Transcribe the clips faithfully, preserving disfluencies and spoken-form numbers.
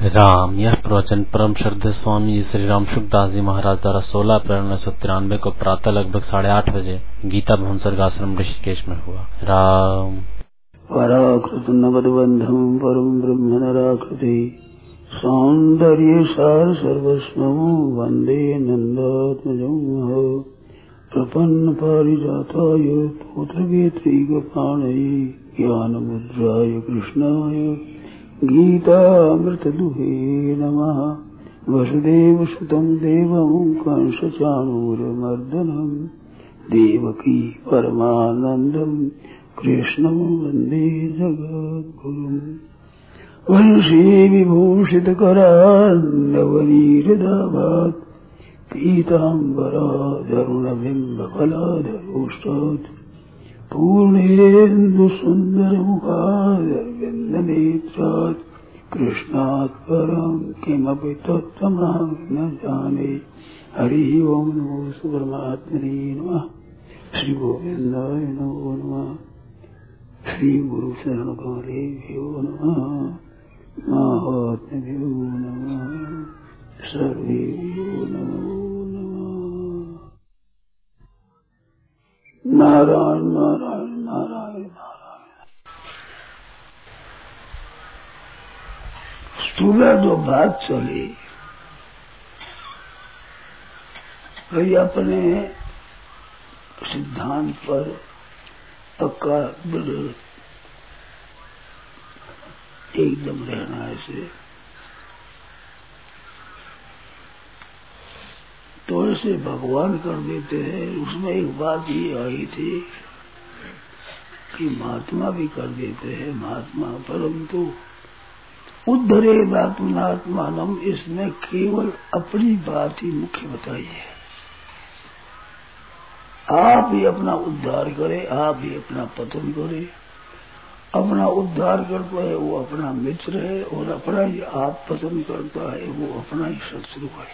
राम। यह प्रवचन परम श्रद्धेय स्वामी श्री राम सुखदास जी महाराज द्वारा सोलह अप्रैल उन्नीस सौ तिरानवे को प्रातः लगभग साढ़े आठ बजे गीता भवन सर्गाश्रम ऋषिकेश में हुआ। राम। पराकृत नवदबंधम परम ब्रह्म नराकृति सौंदर्य सार सर्वस्वं वंदे नंदात्मजं प्रपन्न पारिजाताय पुत्रवेत्री गपाणये ज्ञानमुद्राय कृष्णाय गीतामृतदुहे नमः। वसुदेवसुतं देवं कंसचाणूरमर्दनं देवकी परमानन्दं कृष्णं वन्दे जगद्गुरुम्। वंशी विभूषितकरान्नवनीरदाभात् पीताम्बराधरुणबिम्बफलाधरोष्टात् पूर्णेन्दुसुन्दरमुखारविन्दनेत्रात् कृष्णात् परं किमपि तत्त्वमहं न जाने। हरिः ओम् नमो परमात्मने नमः। श्री गोविन्दाय नमो नमः। श्री गुरु शरण कमलेभ्यो नमः। महात्म्यो नमः। सर्वेभ्यो नमो नारायण नारायण नारायण नारायण। सुबह जो बात चली वही अपने सिद्धांत पर पक्का दृढ़ एकदम रहना ऐसे तो ऐसे भगवान कर देते हैं। उसमें एक बात ये आई थी कि महात्मा भी कर देते हैं महात्मा, परंतु उद्धरेद आत्मनात्मानम इसमें केवल अपनी बात ही मुख्य बताई है। आप ही अपना उद्धार करें, आप ही अपना पतन करें। अपना उद्धार करता है वो अपना मित्र है और अपना ही आप पतन करता है वो अपना ही शत्रु है।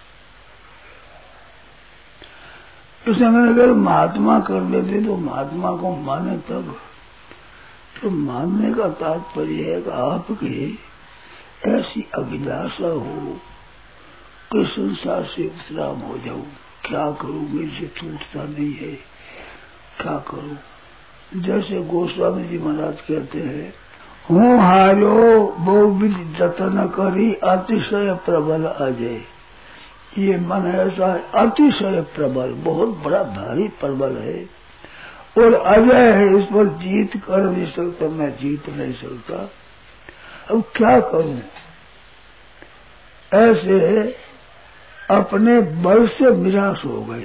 इसलिए मैंने अगर महात्मा कर देते तो महात्मा को माने तब तो मानने का तात्पर्य है कि आपकी ऐसी अभिलाषा हो कि संसार से विश्राम हो जाऊं, क्या करूं, मेरे से टूटता नहीं है, क्या करूं। जैसे गोस्वामी जी महाराज कहते हैं, हूँ हारो बहुविध जतन करी अतिशय प्रबल अजय। ये मन ऐसा है अतिशय प्रबल, बहुत बड़ा भारी प्रबल है और अजय है, इस पर जीत कर नहीं सकता, मैं जीत नहीं सकता। अब क्या करूं। ऐसे अपने बल से निराश हो गए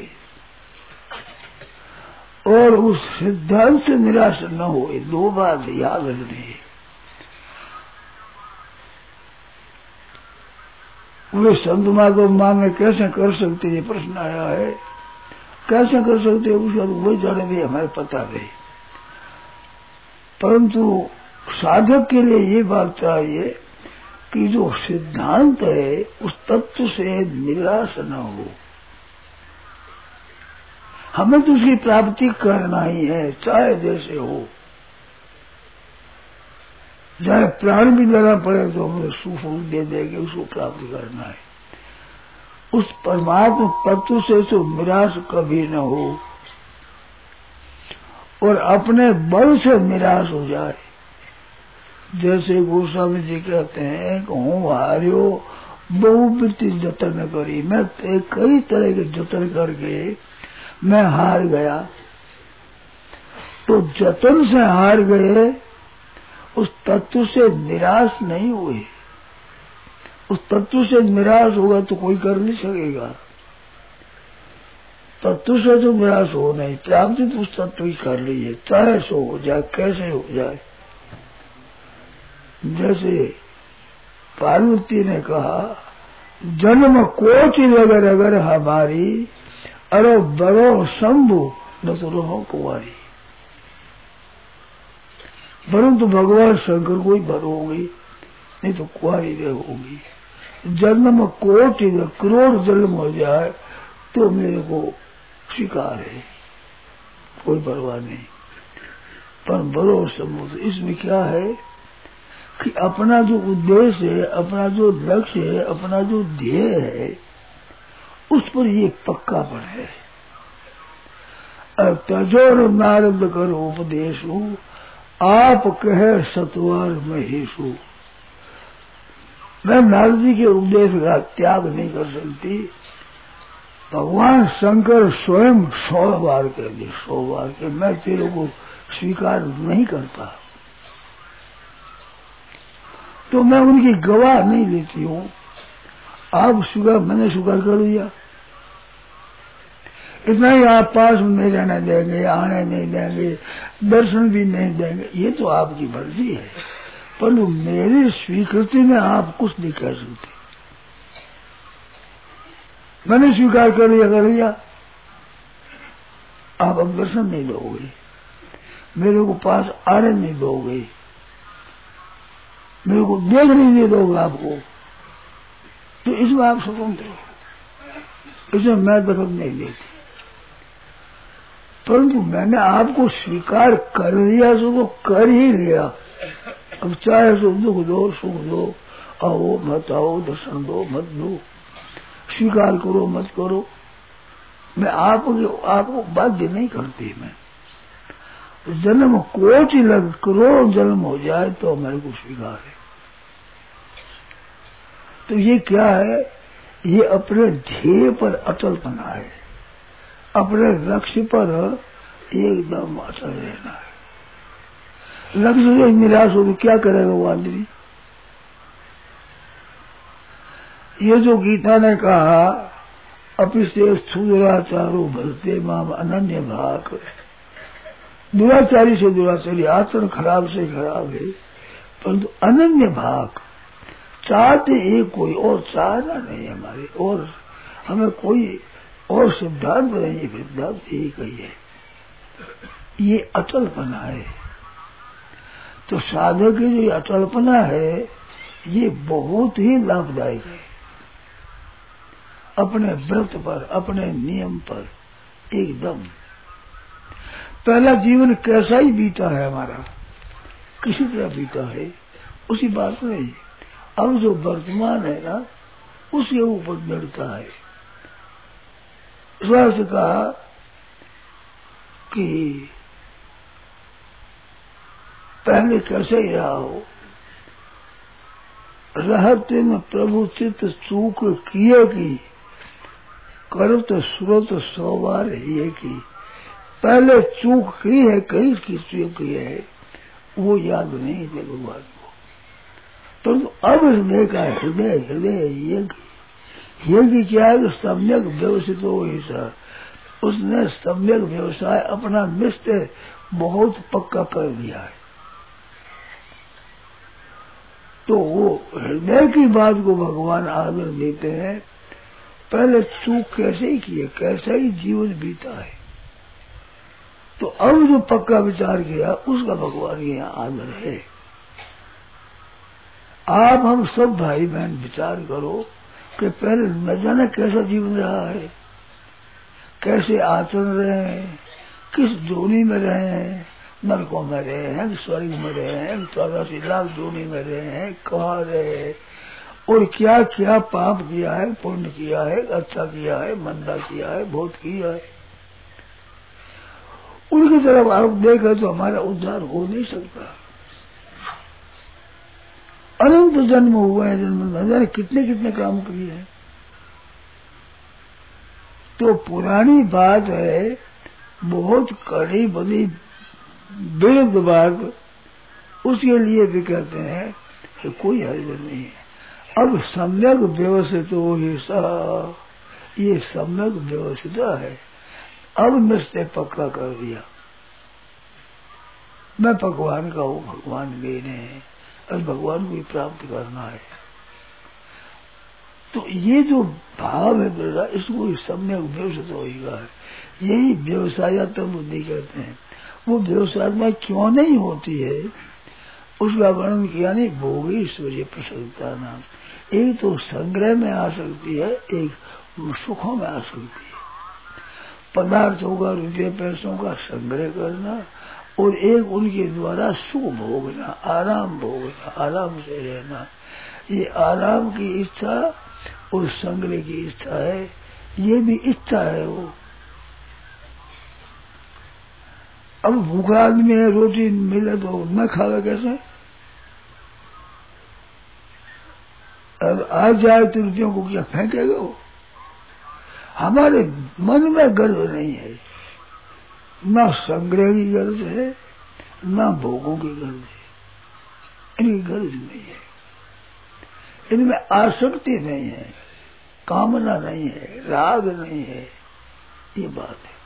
और उस सिद्धांत से निराश न हुए। दो बात याद रखनी है। वे संत को मांगे कैसे कर सकते, ये प्रश्न आया है। कैसे कर सकते उसका तो वही जाने भी हमें पता नहीं, परंतु साधक के लिए ये बात चाहिए कि जो सिद्धांत है उस तत्व से निराश न हो। हमें तो उसकी प्राप्ति करना ही है, चाहे जैसे हो, चाहे प्राण भी देना पड़े तो हमें सुख दे देंगे, उसको प्राप्त करना है। उस परमात्मा तत्व से तो निराश कभी न हो और अपने बल से निराश हो जाए। जैसे गोस्वामी जी कहते हैं कि हूँ हार्यो बहुवृत्ति जतन करी, मैं कई तरह के जतन करके मैं हार गया। तो जतन से हार गए, उस तत्व से निराश नहीं हुए। उस तत्व से निराश होगा तो कोई कर नहीं सकेगा। तत्व से तो निराश हो नहीं, प्राप्ति तो उस तत्व ही कर रही है, चाहे सो हो जाए, कैसे हो जाए। जैसे पार्वती ने कहा, जन्म कोटि अगर अगर हमारी, अरे बरो शंभु न तो रहो कुंवारी। परंतु भगवान शंकर को ही भरोगी, नहीं तो कुंवारी रहोगी। जन्म कोटि करोड़ जन्म हो जाए तो मेरे को स्वीकार है, कोई परवाह नहीं। पर बरो समुद्र इसमें क्या है कि अपना जो उद्देश्य है, अपना जो लक्ष्य है, अपना जो ध्येय है, उस पर ये पक्कापन है। तजोर नारद कर उपदेशु, आप कहे सत्वर महेशु। मैं नारद जी के उपदेश का त्याग नहीं कर सकती। भगवान शंकर स्वयं सौ बार कह दे, सौ बार के मैं तेरे को स्वीकार नहीं करता, तो मैं उनकी गवाह नहीं लेती हूँ। आप स्वीकार, मैंने स्वीकार कर लिया, इतना ही आप पास में नहीं रहने देंगे, आने नहीं देंगे, दर्शन भी नहीं देंगे, ये तो आपकी मर्जी है, परंतु मेरी स्वीकृति में आप कुछ नहीं कह सकते। मैंने स्वीकार कर लिया कर लिया आप अब दर्शन नहीं दोगे, मेरे को पास आने नहीं दोगे, मेरे को देख नहीं दे दोगे आपको, तो इसमें आप स्वतंत्र हो, इसमें मैं दखल नहीं देती। परंतु मैंने आपको स्वीकार कर लिया, सो तो कर ही लिया। अब चाहे सो दुख दो, सुख दो, आओ मत आओ, दर्शन दो मत दो, स्वीकार करो मत करो, मैं आपको आपको बाध्य नहीं करती। मैं जन्म कोटि लग करोड़ जन्म हो जाए तो मेरे को स्वीकार है। तो ये क्या है, ये अपने ध्येय पर अटलपना है, अपने लक्ष्य पर एकदम अटल रहना है। लक्ष्य से निराश हो तो क्या करेगा वो आदमी? ये जो गीता ने कहा, अपिशे दुराचारो भरते माम अनन्य भाग, दुराचारी से दुराचारी, आचरण खराब से खराब है, परंतु अनन्य भाग, चाहते एक कोई और चाहना नहीं हमारे, और हमें कोई और सिद्धांत नहीं, सिद्धांत एक ही है, ये अटलपना है। तो साधक की जो अटलपना है ये बहुत ही लाभदायक है। अपने व्रत पर, अपने नियम पर एकदम। पहला जीवन कैसा ही बीता है हमारा, किसी तरह बीता है, उसी बात नहीं। अब जो वर्तमान है ना, उसके ऊपर निर्भरता है। स्वास्थ्य कहा कि पहले कैसे ही रहा हो, रहते में प्रभु चित्त चूक किए की, करत स्रोत सौ बार ये की। पहले चूक की है, कई की चूक की है, वो याद नहीं थे भगवान को, परंतु तो अब हृदय का हृदय हृदय ये की, ये की क्या है, सम्यक व्यवस्थित हो ऐसा, उसने सम्यक व्यवसाय अपना निश्चय बहुत पक्का कर दिया है। तो वो हृदय की बात को भगवान आदर देते हैं। पहले चूक कैसे ही किए, कैसा ही जीवन बीता है, तो अब जो पक्का विचार किया उसका भगवान के यहाँ आदर है। आप हम सब भाई बहन विचार करो कि पहले न जाने कैसा जीवन रहा है, कैसे आचरण रहे हैं, किस जोनी में रहे हैं, नरकों में रहे हैं, स्वर्ग में रहे हैं, चौरासी लाख जोनी में रहे हैं, कहाँ रहे, और क्या क्या पाप किया है, पुण्य किया है, अच्छा किया है, मंदा किया है, बहुत किया है। उनकी तरफ आप देखें तो हमारा उद्धार हो नहीं सकता। अनंत जन्म हुआ है, जन्म न जाने कितने कितने काम किए हैं। तो पुरानी बात है, बहुत कड़ी बड़ी विरुद्ध बात, उसके लिए भी कहते हैं कि कोई हर्ज नहीं है। अब सम्यक व्यवस्थित हो ही सा, ये सम्यक व्यवस्थित है। अब निश्चय पक्का कर दिया, मैं भगवान का हूँ, भगवान मेरे हैं, अब भगवान को ही प्राप्त करना है। तो ये जो भाव है मेरा, इसको सम्यक व्यवस्थित होगा, यही व्यवसायत्म बुद्धि कहते हैं। वो व्यवसाय में क्यों नहीं होती है उसका वर्णन किया नहीं। भोगी ईश्वरीय प्रसन्नता नाम, एक तो संग्रह में आ सकती है, एक सुखों में आ सकती है। पदार्थों का, रुपये पैसों का संग्रह करना और एक उनके द्वारा सुख भोगना, आराम भोगना, आराम से रहना। ये आराम की इच्छा और संग्रह की इच्छा है, ये भी इच्छा है वो। अब भूखा आदमी है, रोटी मिले तो न खावे कैसे? अब आ जाए तो रुपयों को क्या फेंकेगा वो? हमारे मन में गर्व नहीं है, ना संग्रह की गर्ज है, ना भोगों की गर्ज है। इनकी गर्ज नहीं है, इनमें आसक्ति नहीं है, कामना नहीं है, राग नहीं है, ये बात है।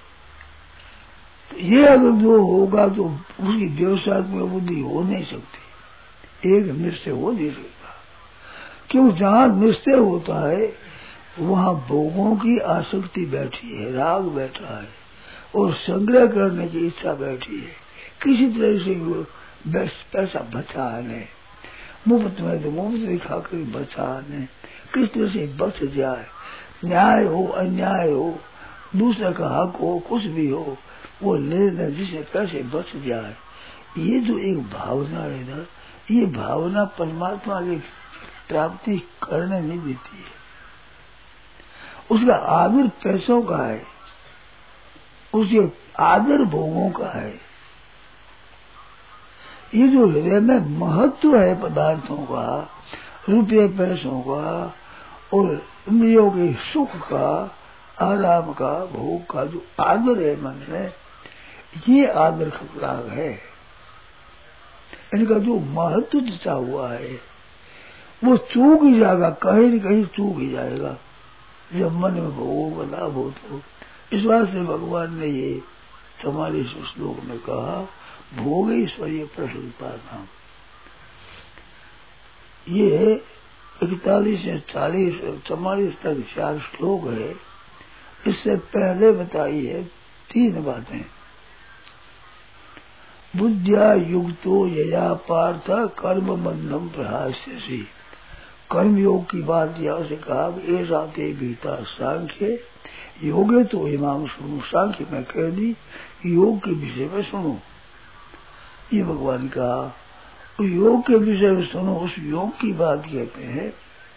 तो ये अगर जो होगा तो उसकी व्यवसायत्मक बुद्धि हो नहीं सकती, एक निश्चय हो नहीं सकता। क्यों? जहाँ निश्चय होता है वहाँ भोगों की आसक्ति बैठी है, राग बैठा है और संग्रह करने की इच्छा बैठी है। किसी तरह से पैसा बचा है, मुफ्त में तो मुफ्त भी खाकर बचा है, किस तरह से बच जाए, न्याय हो अन्याय हो, दूसरे का हक हो, कुछ भी हो, वो लेना जिसे पैसे बच जाए। ये जो एक भावना है ना, ये भावना परमात्मा की प्राप्ति करने नहीं देती है। उसका आदर पैसों का है, उसके आदर भोगों का है। ये जो हृदय में महत्व है पदार्थों का, रुपये पैसों का और इंद्रियों के सुख का, आराम का, भोग का जो आदर है मन में, ये आदर खतराग है। इनका जो महत्व दिखा हुआ है वो चूक ही जाएगा, कहीं न कहीं चूक ही जाएगा जब मन में भोगों का लाभ हो। तो इस बात से भगवान ने ये चौवालीस श्लोक में कहा, भोगेश्वरीय प्रसन्नता। ये इकतालीस से चालीस चौवालीस तक चार श्लोक है। इससे पहले बताई है तीन बातें। बुद्धिया युक्तो यया पार्थ कर्म बंधम प्रहास्यसि। कर्म योग की बात यहाँ से कहा, ऐसा ते भीता सांख्य योगे तो इमाम सुनो। सांख्य में कह दी, योग के विषय में सुनो, ये भगवान कहा। तो योग के विषय में सुनो, उस योग की बात कहते हैं।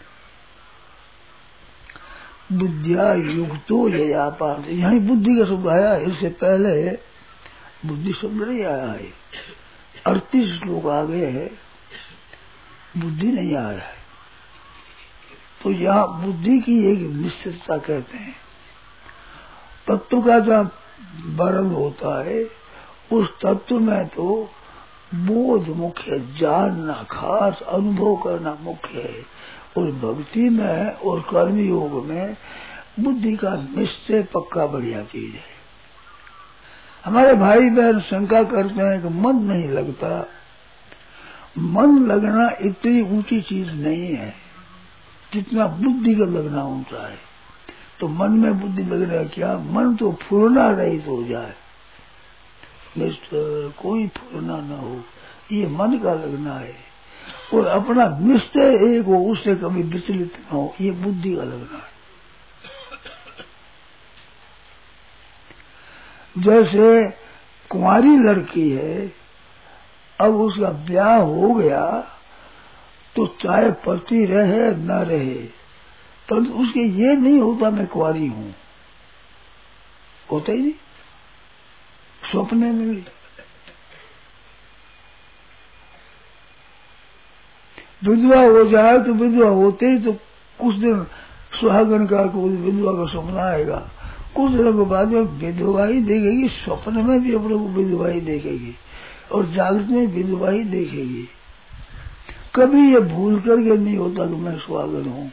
बुद्धिया युक्तो यया पार्थ, यही बुद्धि का शब्द आया, इससे पहले बुद्धि शब्द नहीं आया है। अड़तीस श्लोक आ गए हैं, बुद्धि नहीं आया है। तो यहाँ बुद्धि की एक निश्चितता कहते हैं। तत्व का जहाँ वर्णन होता है, उस तत्व में तो बोध मुख्य, जानना, खास अनुभव करना मुख्य है। और भक्ति में और कर्म योग में बुद्धि का निश्चय पक्का बढ़िया चीज है। हमारे भाई बहन शंका करते हैं कि मन नहीं लगता। मन लगना इतनी ऊंची चीज नहीं है जितना बुद्धि का लगना ऊंचा है। तो मन में बुद्धि लग रहा है क्या? मन तो फुरना रहित हो जाए, मिस्टर कोई फुरना न हो, ये मन का लगना है। और अपना निश्चय एक हो, उससे कभी विचलित न हो, ये बुद्धि का लगना है। जैसे कुंवारी लड़की है, अब उसका ब्याह हो गया तो चाहे पति रहे न रहे, तो उसके ये नहीं होता मैं कुंवारी हूं, होता ही नहीं। सपने में भी विधवा हो जाए तो विधवा होते ही तो कुछ दिन सुहागन का कोई विधवा का सपना आएगा, कुछ दिनों के बाद में विधवा ही देखेगी, स्वप्न में भी अपने को विधवा ही देखेगी और जागृत में विधवा ही देखेगी। कभी ये भूल करके नहीं होता कि मैं सुहागन हूं।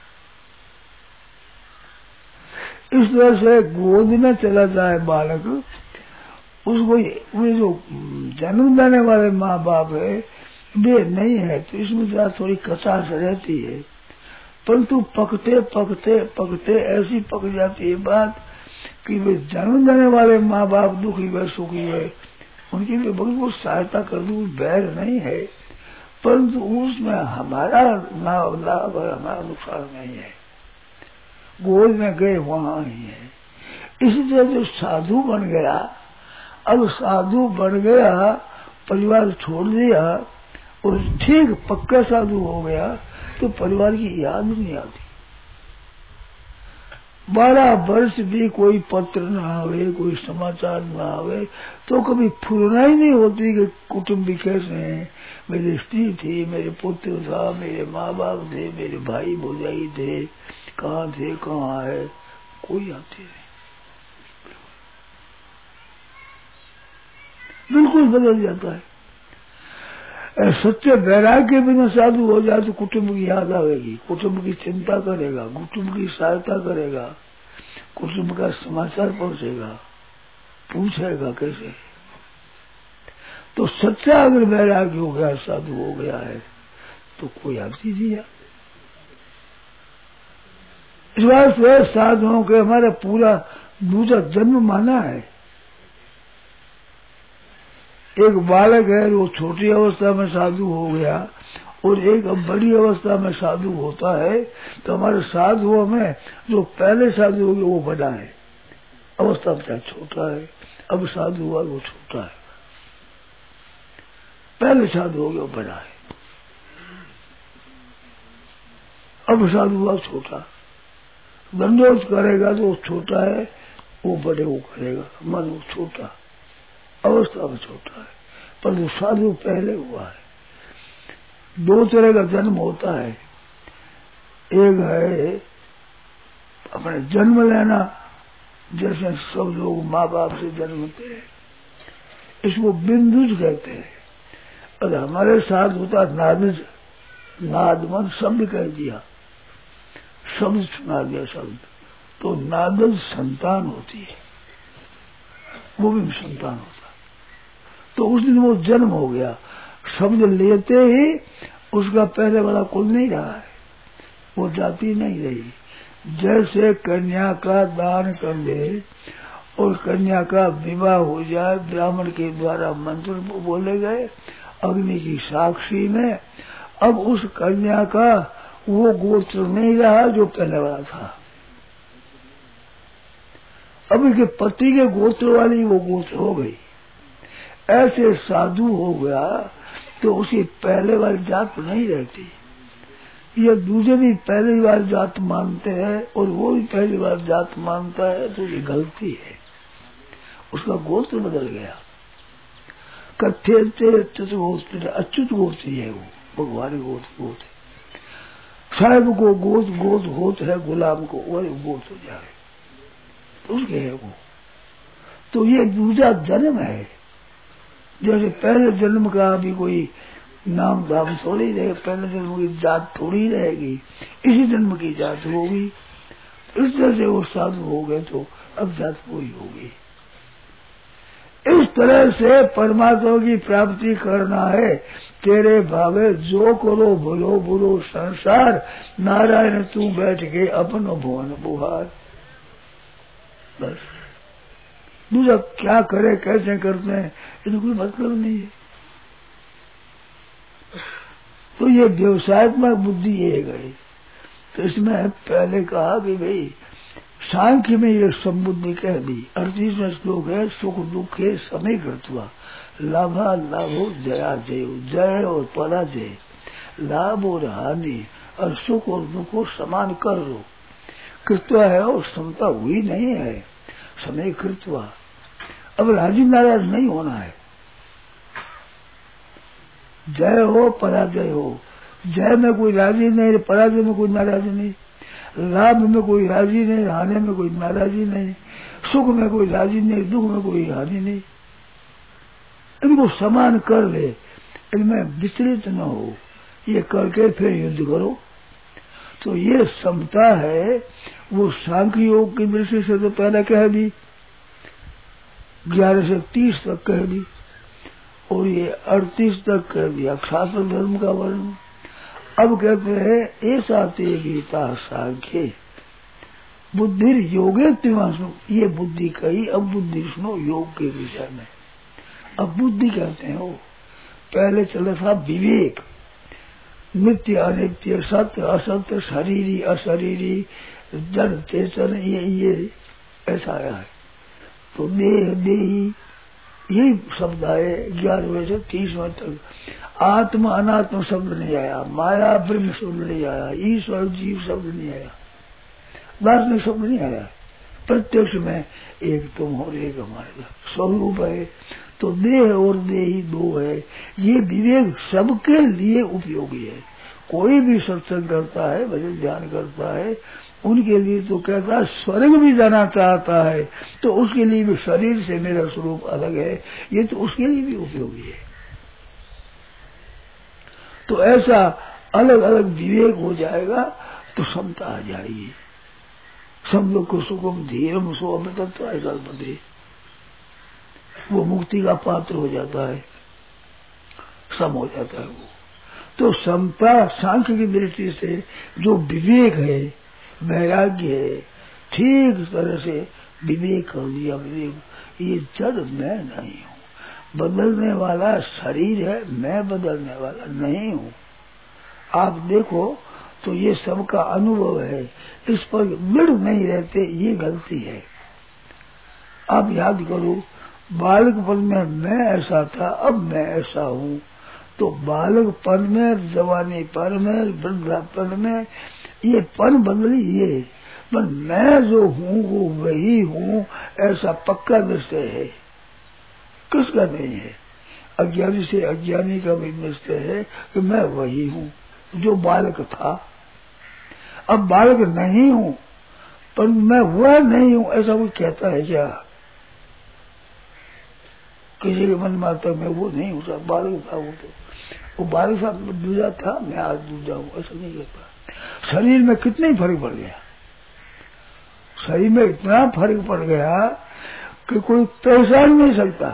इस तरह से गोद में चला जाए बालक, उसको वे जो जन्म देने वाले माँ बाप है वे नहीं है, तो इसमें जरा थोड़ी कचास रहती है। परंतु पकते पकते पकते ऐसी पक जाती है बात कि वे जन्म देने वाले माँ बाप दुखी व सुखी है, उनकी भी बहुत सहायता कर दूं, बैर नहीं है। परंतु उसमें हमारा लाभ है, हमारा नुकसान नहीं है। गोद में गए वहां ही है। इसी तरह जो साधु बन गया अब साधु बन गया, परिवार छोड़ दिया और ठीक पक्का साधु हो गया तो परिवार की याद नहीं आती। बारह वर्ष भी कोई पत्र न आवे, कोई समाचार न आवे तो कभी फुरना ही नहीं होती कि कुटुंबी कैसे हैं, मेरी स्त्री थी, मेरे पुत्र था, मेरे माँ बाप थे, मेरे भाई भौजाई थे, कहाँ थे कहाँ है, कोई आते नहीं। बिल्कुल बदल जाता है। सच्चे वैराग्य बिना साधु हो जाए तो कुटुंब की याद आवेगी, कुटुंब की चिंता करेगा, कुटुंब की सहायता करेगा, कुटुंब का समाचार पहुंचेगा, पूछेगा कैसे। तो सच्चा अगर वैराग्य हो गया, साधु हो गया है तो कोई आपसी दिया। इस बात से साधुओं के हमारा पूरा दूसरा जन्म माना है। एक बालक है वो छोटी अवस्था में साधु हो गया और एक बड़ी अवस्था में साधु होता है, तो हमारे साधुओं में जो पहले साधु हो गया वो बड़ा है, अवस्था में छोटा है, अब साधु हुआ वो छोटा है, पहले साधु हो गया बड़ा है, अब साधु हुआ छोटा। दंडोत करेगा तो छोटा है, वो बड़े वो करेगा, मन वो छोटा, अवस्था में छोटा है, पर वो साधु पहले हुआ है। दो तरह का जन्म होता है, एक है अपने जन्म लेना, जैसे सब लोग माँ बाप से जन्मते हैं, इसको बिंदुज कहते हैं। और हमारे साथ होता नादज, नादमन शब्द कह दिया, शब्द सुना दिया शब्द, तो नादज संतान होती है, वो भी संतान होता है। तो उस दिन वो जन्म हो गया, शब्द लेते ही उसका पहले वाला कुल नहीं रहा है, वो जाति नहीं रही। जैसे कन्या का दान कर दे और कन्या का विवाह हो जाए, ब्राह्मण के द्वारा मंत्र बोले गए अग्नि की साक्षी में, अब उस कन्या का वो गोत्र नहीं रहा जो पहले वाला था, अब इसके पति के गोत्र वाली वो गोत्र हो गई। ऐसे साधु हो गया तो उसकी पहले वाली जात नहीं रहती, ये दूसरे भी पहली बार जात मानते हैं और वो भी पहली बार जात मानता है, तो ये गलती है, उसका गोत्र बदल गया। कथे अच्युत गोत्र, अच्युत गोत्र है वो, भगवान गोत्र गोत्र साहब को गोत गोत होत है, गुलाम को वही गोत हो जाए तो उसके है वो। तो ये दूसरा जन्म है, जैसे पहले जन्म का भी कोई नाम धाम थोड़ी रहेगा, पहले जन्म की जात थोड़ी रहेगी, इसी जन्म की जात होगी। इस तरह से वो साधु हो गए तो अब जात पूरी होगी। इस तरह से परमात्मा की प्राप्ति करना है, तेरे भावे जो करो भलो बुरो संसार, नारायण तू बैठ के अपनो भुवन बुहार। बस दूसरा क्या करे कैसे करते हैं इनको कोई मतलब नहीं है। तो ये व्यवसायत्मक बुद्धि ये गई। तो इसमें पहले कहा कि भाई सांख्य में ये संबुद्धि कह दी, अड़तीसवें श्लोक है, सुख दुख है समय कृत्वा, लाभा लाभो जया जय, जय और पराजय, लाभ और हानि और सुख और दुख को समान कर लो। कृत्वा है और समता हुई नहीं है, समय कृत्वा। अब राजी नाराज नहीं होना है, जय हो पराजय हो, जय में कोई राजी नहीं, पराजय में कोई नाराजी नहीं, लाभ में कोई राजी नहीं, हानि में कोई नाराजी नहीं, सुख में कोई राजी नहीं, दुख में कोई हानि नहीं। इनको समान कर ले, इनमें विचलित न हो, ये करके फिर युद्ध करो। तो ये समता है, वो सांख्य योग की दृष्टि से तो पहले कह दी, ग्यारह से तीस तक कह दी, और ये अड़तीस तक कह दिया शास्त्र धर्म का वर्णन। अब कहते हैं ऐसा ते गीता सांख्य बुद्धि योगे तिवासु, ये बुद्धि कही, अब बुद्धि सुनो योग के विषय में। अब बुद्धि कहते हैं वो, पहले चला था विवेक, नित्य अनित्य, सत्य असत्य, शरीरी अशरीरी, जड़ चेतन, ये ये ऐसा आया है। तो देह देही यही शब्द आए ग्यारहवें से तीसवें तक। आत्मा अनात्म शब्द नहीं आया, माया ब्रह्म शब्द नहीं आया, ईश्वर जीव शब्द नहीं आया, दार्शनिक शब्द नहीं आया। प्रत्यक्ष में एक तुम और एक हमारे स्वरूप है। तो देह और देही दो है, ये विवेक सबके लिए उपयोगी है। कोई भी सत्संग करता है, भजन ध्यान करता है, उनके लिए तो कहता है स्वर्ग भी जाना चाहता है तो उसके लिए भी शरीर से मेरा स्वरूप अलग है, ये तो उसके लिए भी उपयोगी है। तो ऐसा अलग अलग विवेक हो जाएगा तो समता आ जाएगी। शब्दों को सुगम धीरम सो अमृत तो ऐसा बदे वो मुक्ति का पात्र हो जाता है, सम हो जाता है वो। तो समता सांख्य की दृष्टि से जो विवेक है, वैराग्य है, ठीक तरह से विवेक कर लिया। विवेक ये जड़ मैं नहीं हूँ, बदलने वाला शरीर है, मैं बदलने वाला नहीं हूँ। आप देखो तो ये सबका अनुभव है, इस पर दृढ़ नहीं रहते, ये गलती है। आप याद करो बालकपन में मैं ऐसा था, अब मैं ऐसा हूँ। तो बालकपन में, जवानी पन में, वृद्धापन में ये पन बदली ये, पर मैं जो हूँ वो वही हूँ, ऐसा पक्का निश्चय है। किसका नहीं है? अज्ञानी से अज्ञानी का भी निश्चय है कि मैं वही हूँ जो बालक था। अब बालक नहीं हूँ पर मैं वह नहीं हूँ, ऐसा कोई कहता है क्या? किसी के मन में आता मैं वो नहीं हूँ, सब बालक था। वो तो वो बालक साहब दूजा था, मैं आज दूजा हूँ, ऐसा नहीं कहता। शरीर में कितना ही फर्क पड़ गया, शरीर में इतना फर्क पड़ गया कि कोई पहचान नहीं सकता।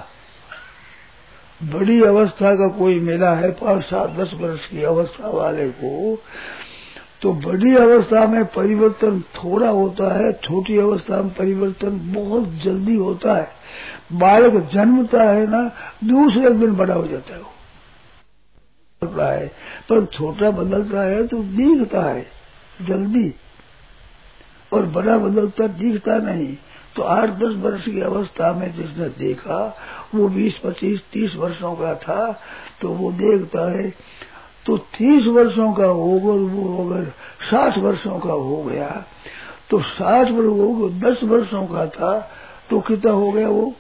बड़ी अवस्था का कोई मिला है पांच सात दस वर्ष की अवस्था वाले को, तो बड़ी अवस्था में परिवर्तन थोड़ा होता है, छोटी अवस्था में परिवर्तन बहुत जल्दी होता है। बालक जन्मता है ना, दूसरे दिन बड़ा हो जाता है, वो बदलता है। पर छोटा बदलता है तो दिखता है जल्दी, और बड़ा बदलता दिखता नहीं। तो आठ दस वर्ष की अवस्था में जिसने देखा वो बीस पच्चीस तीस वर्षों का था, तो वो देखता है। तो तीस वर्षों का होगा वो, अगर साठ वर्षों का हो गया तो साठ वर्ष हो, दस वर्षों का था तो कितना हो गया वो?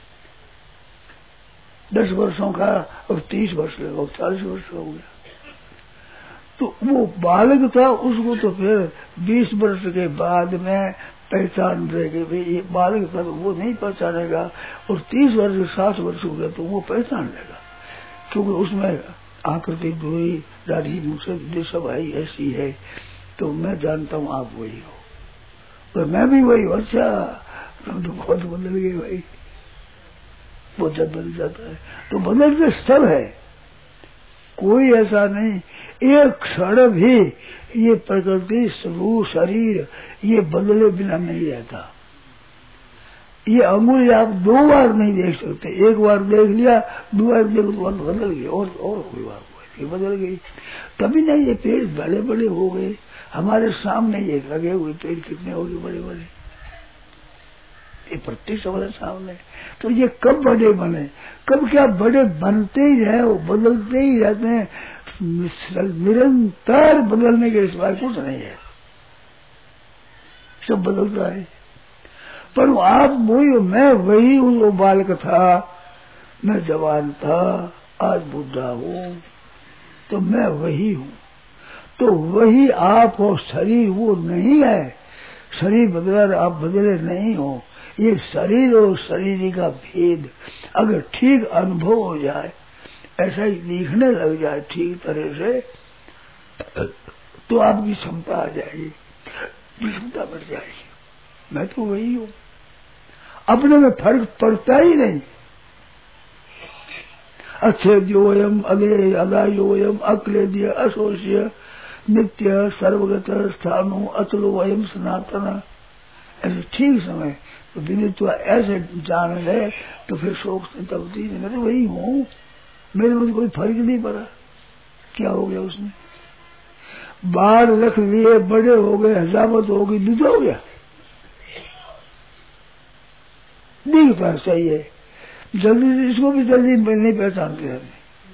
दस वर्षों का और तीस वर्ष लगा, चालीस वर्ष हो गया। तो वो बालक था, उसको तो फिर बीस वर्ष के बाद में पहचान देगी, भाई ये बालक था, वो नहीं पहचानेगा। और तीस वर्ष साठ वर्ष हो गया तो वो पहचान लेगा, क्योंकि उसमें आकृति दूरी दाढ़ी मुझसे सब आई ऐसी है, तो मैं जानता हूँ आप वही हो, तो मैं भी वही हूँ। अच्छा तुम तो बहुत बदल गए भाई, वो जब बदल जाता है तो बदलते सब है, कोई ऐसा नहीं एक क्षण भी ये प्रकृति स्वरूप शरीर ये बदले बिना नहीं रहता। ये अंगुली आप दो बार नहीं देख सकते, एक बार देख लिया, दो बार देख तो बदल गई, और और कोई बार फिर बदल गई। तभी नहीं ये पेड़ बड़े बड़े हो गए, हमारे सामने ये लगे हुए पेड़ कितने हो गए बड़े बड़े, ये प्रत्यक्ष हमारे सामने। तो ये कब बड़े बने, कब क्या बड़े बनते ही रहे, वो बदलते ही रहते हैं, निरंतर बदलने के सिवाय कुछ नहीं है, सब बदलता है। पर आप वही हो, मैं वही हूँ, वो बालक था, मैं जवान था, आज बुढ़ा हूँ, तो मैं वही हूँ। तो वही आप हो, शरीर वो नहीं है, शरीर बदला आप बदले नहीं हो। ये शरीर और शरीर का भेद अगर ठीक अनुभव हो जाए, ऐसा ही दिखने लग जाए ठीक तरह से, तो आपकी क्षमता आ जाएगी, क्षमता बढ़ जाएगी। मैं तो वही हूँ, अपने में फर्क पड़ता ही नहीं। अच्छे जोयम अगे अदायोयम अक्ले दिया असोष्य नित्य सर्वगत स्थानो अतुलो वयम सनातन, ऐसे ठीक समय तो विदित्वा ऐसे जान ले तो फिर शोक चिंता होती नहीं। मैं तो वही हूँ, मेरे में कोई फर्क नहीं पड़ा। क्या हो गया उसमें? बाल रख लिए, बड़े हो गए, हजामत हो गई, दूधा हो गया, दिखता सही है। जल्दी इसको भी जल्दी नहीं पहचानते हैं,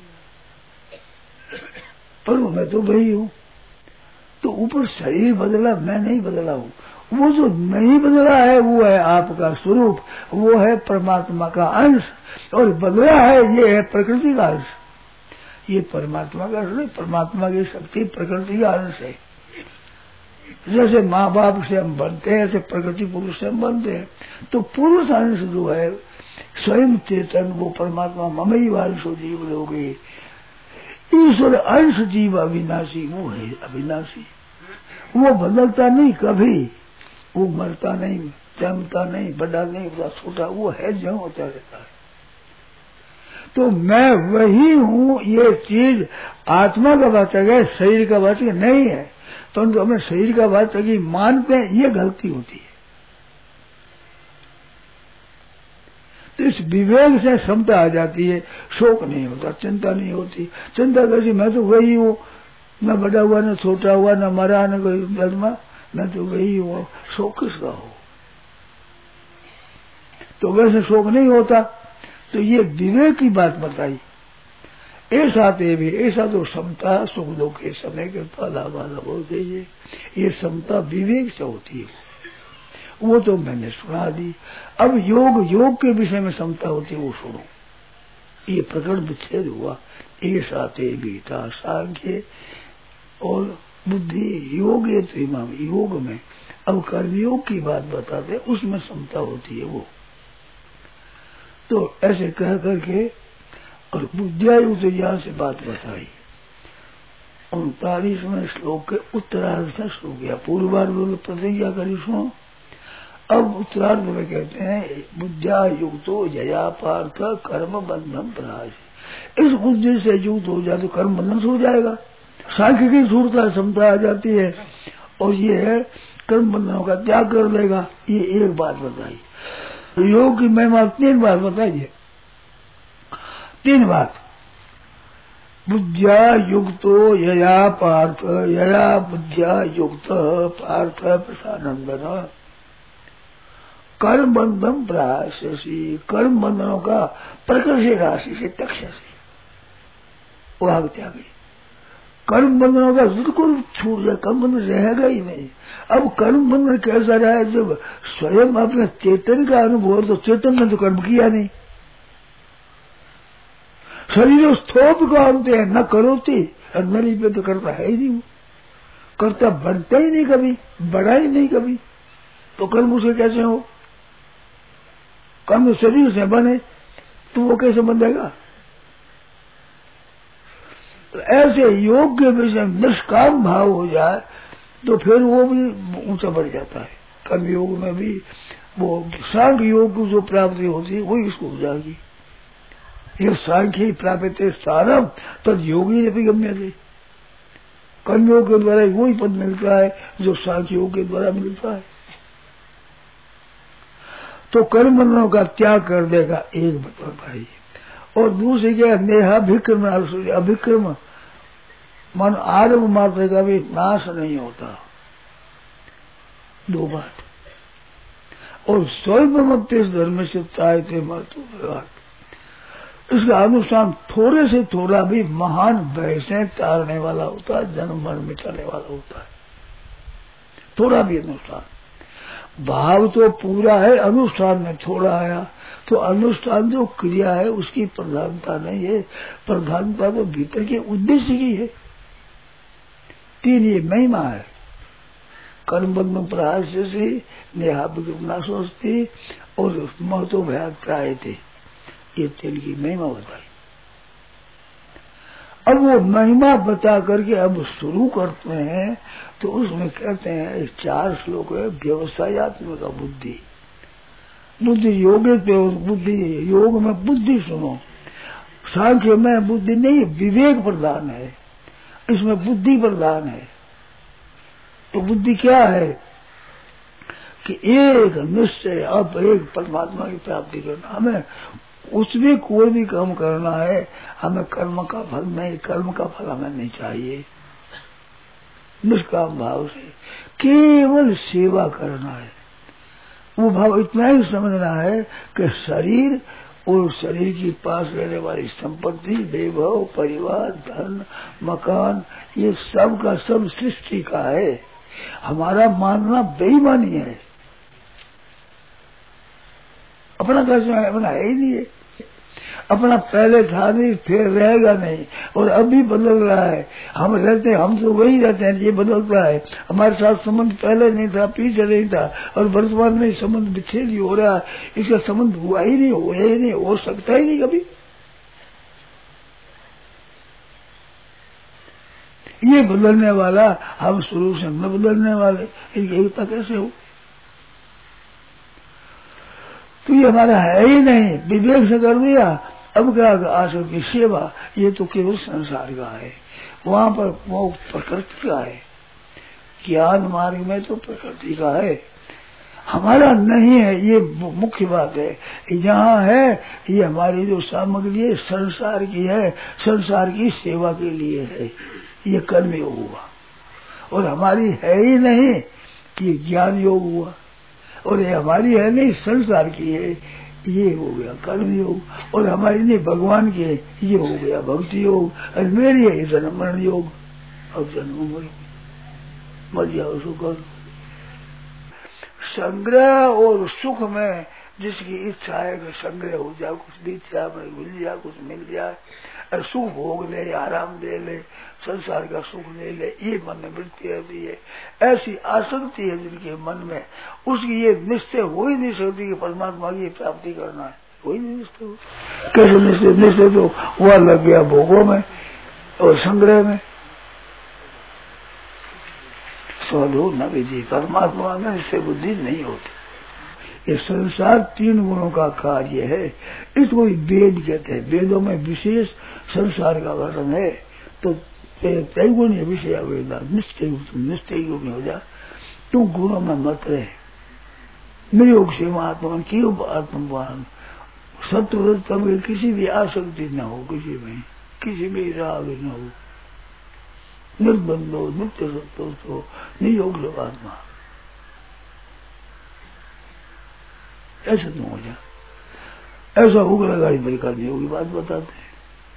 पर मैं तो वही हूँ। तो ऊपर शरीर बदला, मैं नहीं बदला हूँ। वो जो नहीं बदला है वो है आपका स्वरूप, वो है परमात्मा का अंश, और बदला है ये है प्रकृति का अंश। ये परमात्मा का अंश नहीं, परमात्मा की शक्ति प्रकृति का अंश है। जैसे माँ बाप से हम बनते हैं, ऐसे प्रकृति पुरुष से हम बनते हैं। तो पुरुष अंश जो है स्वयं चेतन, वो परमात्मा ममई वांशो जीव लोगे, ईश्वर अंश जीव अविनाशी, वो है अविनाशी। वो बदलता नहीं कभी, वो मरता नहीं, जमता नहीं, बड़ा नहीं होता, छोटा, वो है जो होता रहता है। तो मैं वही हूँ, ये चीज आत्मा का वाचक है, शरीर का वाचक नहीं है। परंतु तो हमें शरीर का वाचक ही मानते हैं, ये गलती होती है। तो इस विवेक से क्षमता आ जाती है, शोक नहीं होता, चिंता नहीं होती। चिंता कैसी, मैं तो वही हूँ, न बड़ा हुआ न छोटा हुआ, न मरा न कोई जन्मा, मैं तो वही हूँ, शोक किसका हो। तो वैसे शोक नहीं होता। तो ये विवेक की बात बताई। ऐसा ते भी, ऐसा तो क्षमता सुख दुख के समय के पाला वाला बोलते ये ये क्षमता विवेक से होती है, वो तो मैंने सुना दी। अब योग योग के विषय में क्षमता होती है, वो सुनो। ये प्रकरण विच्छेद हुआ। ऐसा ते भी था सांख्य और बुद्धि योग, ये तो इमाम योग में। अब कर्मयोग की बात बताते, उसमें क्षमता होती है वो। तो ऐसे कह करके और बुद्धियायु तो यहाँ से बात बताई। उनतालीसवें श्लोक के उत्तरार्ध से शुरू किया। पूर्वार्ध में प्रतिज्ञा करी सुनो। अब उत्तरार्ध में कहते हैं बुद्धिया युक्तो जया पार्थ कर्म बंधन प्रहास। इस बुद्धि से युक्त हो जाए तो कर्म बंधन छूट जाएगा, सांख्य की छूटता क्षमता आ जाती है, और ये है कर्म बंधनों का त्याग कर लेगा। ये एक बात बताई। योग की महिमा तीन बात बताइए, तीन बात। बुद्धिया युक्तो यया पार्थ, यया बुद्धिया युक्त पार्थ प्रसानंदन कर्म बंधन प्रहासी, कर्म बंधनों का प्रकर्ष राशि से तक्ष से वहां त्यागी। कर्म बंधनों का बिल्कुल छूट जाए, कर्म बंधन रहेगा ही नहीं। अब कर्म बंधन कैसा रहा है, जब स्वयं अपने चेतन का अनुभव, तो चेतन ने तो कर्म किया नहीं। शरीर स्थोप को आनते हैं, न करोती, और नरी पे तो करता है ही नहीं, करता बनता ही नहीं कभी, बढ़ा ही नहीं कभी। तो कर्म उसे कैसे हो, कर्म शरीर से बने तो वो कैसे बनेगा। तो ऐसे योग के विषय निष्काम भाव हो जाए तो फिर वो भी ऊंचा बढ़ जाता है। कर्म योग में भी वो सांख्य योग को जो प्राप्ति होती है वही इसको हो जाएगी। ये सांख्य ही प्राप्त स्थानम तद योगी ने भी गम्य थे। कर्म योग के द्वारा वही पद मिलता है जो सांख्य योग के द्वारा मिलता है। तो कर्म बंधनों का त्याग कर देगा, एक बता भाई। और दूसरी क्या, नेहाभिक्रम अभिक्रम, मन आरम्भ मात्र का भी नाश नहीं होता, दो बात। और स्वयं मत धर्म से चाहते महत्व विभाग, इसका अनुष्ठान थोड़े से थोड़ा भी महान भैंसे तारने वाला होता है, जन्म मरण मिटाने वाला होता है। थोड़ा भी अनुष्ठान, भाव तो पूरा है, अनुष्ठान में थोड़ा आया तो अनुष्ठान जो क्रिया है उसकी प्रधानता नहीं है, प्रधानता तो भीतर के उद्देश्य की है। तीन ये महिमा है, कर्म बंधन प्रहास से नेहाभिक्रमना सोचती और महत्व भयाग प्राय थे, ये तीन की महिमा बताई। अब वो महिमा बता करके अब शुरू करते हैं, तो उसमें कहते हैं चार श्लोक है व्यवसायत्मक बुद्धि। बुद्धि योग पे, बुद्धि योग में बुद्धि सुनो, सांख्य में बुद्धि नहीं, विवेक प्रधान है, इसमें बुद्धि प्रधान है। तो बुद्धि क्या है कि एक निश्चय, अब एक परमात्मा की प्राप्ति करना, हमें उसमें कोई भी काम करना है, हमें कर्म का फल नहीं, कर्म का फल हमें नहीं चाहिए। निष्काम भाव से केवल सेवा करना है। वो भाव इतना ही समझना है कि शरीर और शरीर के पास रहने वाली संपत्ति, वैभव, परिवार, धन, मकान, ये सब का सब सृष्टि का है। हमारा मानना बेईमानी है। अपना कैसे है? अपना है ही नहीं है। अपना पहले था नहीं, फिर रहेगा नहीं, और अभी बदल रहा है। हम रहते हम तो वही रहते हैं, ये बदलता है। हमारे साथ संबंध पहले नहीं था, पीछे नहीं था, और वर्तमान में संबंध विच्छेद ही हो रहा है। इसका संबंध हुआ ही नहीं, हुआ ही नहीं, हो सकता ही नहीं कभी। ये बदलने वाला हम शुरू से न बदलने वाले, इनकी एकता कैसे हो? तो ये हमारा है ही नहीं। विवेक से कर दिया, अब क्या आसक्ति की सेवा, ये तो केवल संसार का है। वहां पर वो प्रकृति का है। ज्ञान मार्ग में तो प्रकृति का है, हमारा नहीं है। ये मुख्य बात है। यहाँ है ये हमारी जो सामग्री है संसार की है, संसार की सेवा के लिए है। ये कर्म योग हुआ, और हमारी है ही नहीं, ये ज्ञान योग हुआ। और ये हमारी है नहीं, संसार की है, ये हो गया कर्म योग। और हमारी नहीं, भगवान की है, ये हो गया भक्ति योग। और मेरी है जन्म मरण योग। अब जन्म मरो, मर जाओ सुख। संग्रह और सुख में जिसकी इच्छा है कि संग्रह हो जाए, कुछ बीत जाए, मिल जाए, कुछ मिल जाए, और सुख भोग ले, आराम दे ले, संसार का सुख ले ले, ये मन में वृत्ति रहती है। ऐसी आसक्ति है जिनके मन में, उसकी ये निश्चय हो ही नहीं सकती कि परमात्मा की प्राप्ति करना है। हो ही नहीं निश्चय हो। कैसे निश्चय? निश्चय तो वह लग गया भोगों में और संग्रह में। स्वधो न विधि, परमात्मा में इससे बुद्धि नहीं होती। ये संसार तीन गुणों का कार्य है। इसको वेद कहते हैं। वेदों में विशेष संसार का वर्णन है। तो त्रैगुण्य विषय वेदा, निश्चय निश्चय योग में हो जा। तू गुणों में मत रहे, नियोग से महात्मा की आत्मवान, सत्व तम किसी भी आसक्ति न हो, किसी में किसी में राग न हो, निर्बंधो नित्य सत्तो नियोग से आत्मा, ऐसा तुम हो जा। ऐसा होकर गाड़ी मेरी कर्मी होगी बात बताते हैं।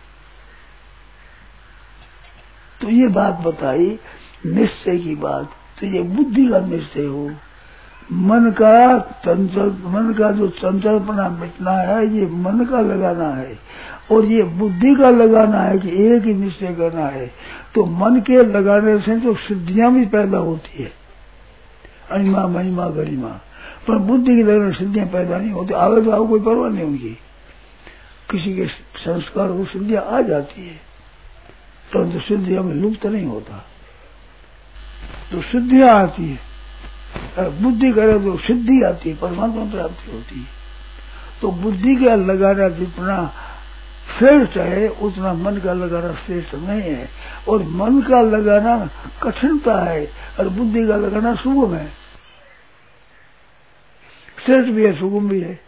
तो ये बात बताई निश्चय की बात। तो ये बुद्धि का निश्चय हो, मन का चंचल, मन का जो चंचलपना मिटना है, ये मन का लगाना है। और ये बुद्धि का लगाना है कि एक ही निश्चय करना है। तो मन के लगाने से तो सिद्धियां भी पैदा होती है, अनिमा महिमा गरिमा। पर बुद्धि की लगाने से सिद्धियां पैदा नहीं होती। आगे तो आपको कोई परवाह नहीं होगी, किसी के संस्कार को सिद्धियां आ जाती है, परंतु तो सिद्धियां में लुप्त नहीं होता। तो सिद्धियां आती है, बुद्धि करे तो सिद्धि आती है, परमात्मा प्राप्ति होती है। तो बुद्धि का लगाना जितना श्रेष्ठ है, उतना मन का लगाना श्रेष्ठ नहीं है। और मन का लगाना कठिनता है, और बुद्धि का लगाना सुगम है। श्रेष्ठ भी है, सुगम भी है।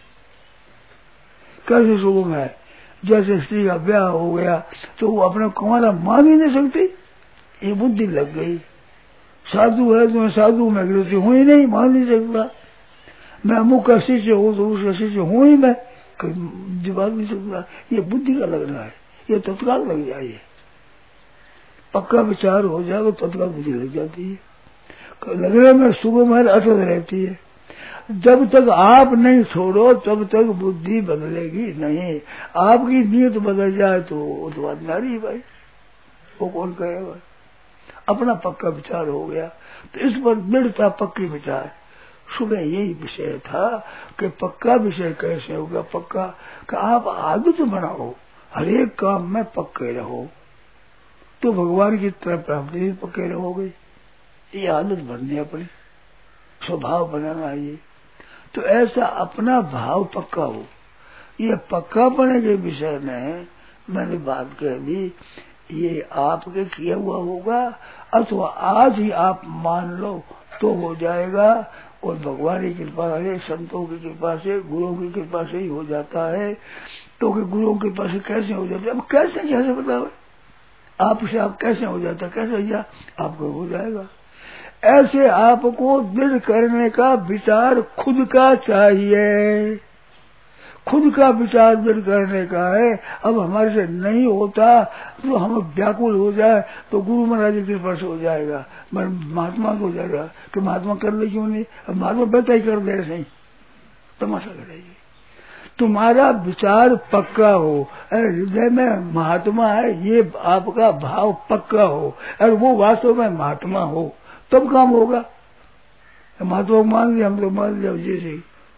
कैसे सुगम है? जैसे स्त्री का ब्याह हो गया तो वो अपने कुमारा मान ही नहीं सकती, ये बुद्धि लग गई। साधु है तो मैं साधु में गिरती हूँ ही नहीं, मान नहीं सकता। मैं अमुक का शिष्य हूँ तो उसका शिष्य हूँ ही मैं, जवाब नहीं सकता। ये बुद्धि का लगना है, ये तत्काल लग जाए। पक्का विचार हो जाए तो तत्काल बुद्धि लग जाती है। लगने में सुगम है, अटल रहती है। जब तक आप नहीं छोड़ो तब तक बुद्धि बदलेगी नहीं। आपकी नीयत बदल जाए तो वो तो बात नारी भाई, वो कौन कहेगा? अपना पक्का विचार हो गया तो इस पर दृढ़ता, पक्की विचार। सुबह यही विषय था कि पक्का विषय कैसे होगा? पक्का कि आप आदत बनाओ, हर एक काम में पक्के रहो, तो भगवान की तरफ प्राप्ति भी पक्के रहोगे। ये आदत बननी अपनी, स्वभाव बनाना ये। तो ऐसा अपना भाव पक्का हो। ये पक्का पने के विषय में मैंने बात कह दी, ये आपके किया हुआ होगा अथवा आज ही आप मान लो तो हो जाएगा। और भगवान की कृपा है, संतों की कृपा से, गुरुओं की कृपा से ही हो जाता है। तो कि गुरुओं की कृपा से कैसे हो जाता है? अब कैसे कैसे बताओ आपसे, आप कैसे हो जाता है? कैसे या आपको हो जाएगा। ऐसे आपको दृढ़ करने का विचार खुद का चाहिए, खुद का विचार दृढ़ करने का है। अब हमारे से नहीं होता तो हम व्याकुल हो जाए तो गुरु महाराज की कृपा से हो जाएगा, महात्मा को हो जाएगा कि महात्मा कर ले क्यों नहीं। अब महात्मा बेटा ही कर दे, सही तमाशा करेगी। तुम्हारा विचार पक्का हो, हृदय में महात्मा है ये आपका भाव पक्का हो और वो वास्तव में महात्मा हो तब काम होगा। महात्मा मान लिया, हम तो मान लिया जैसे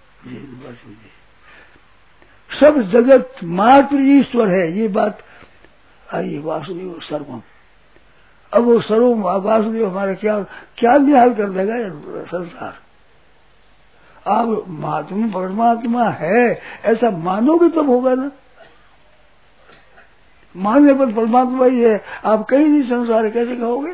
सब जगत मात्र ईश्वर है ये बात आई। वासुदेव सर्वम, अब वो सर्व वासुदेव हमारा क्या क्या निहाल कर देगा संसार। आप महात्मा परमात्मा है ऐसा मानोगे तब होगा ना। मानने पर परमात्मा ही है, आप कहीं नहीं संसार कैसे कहोगे।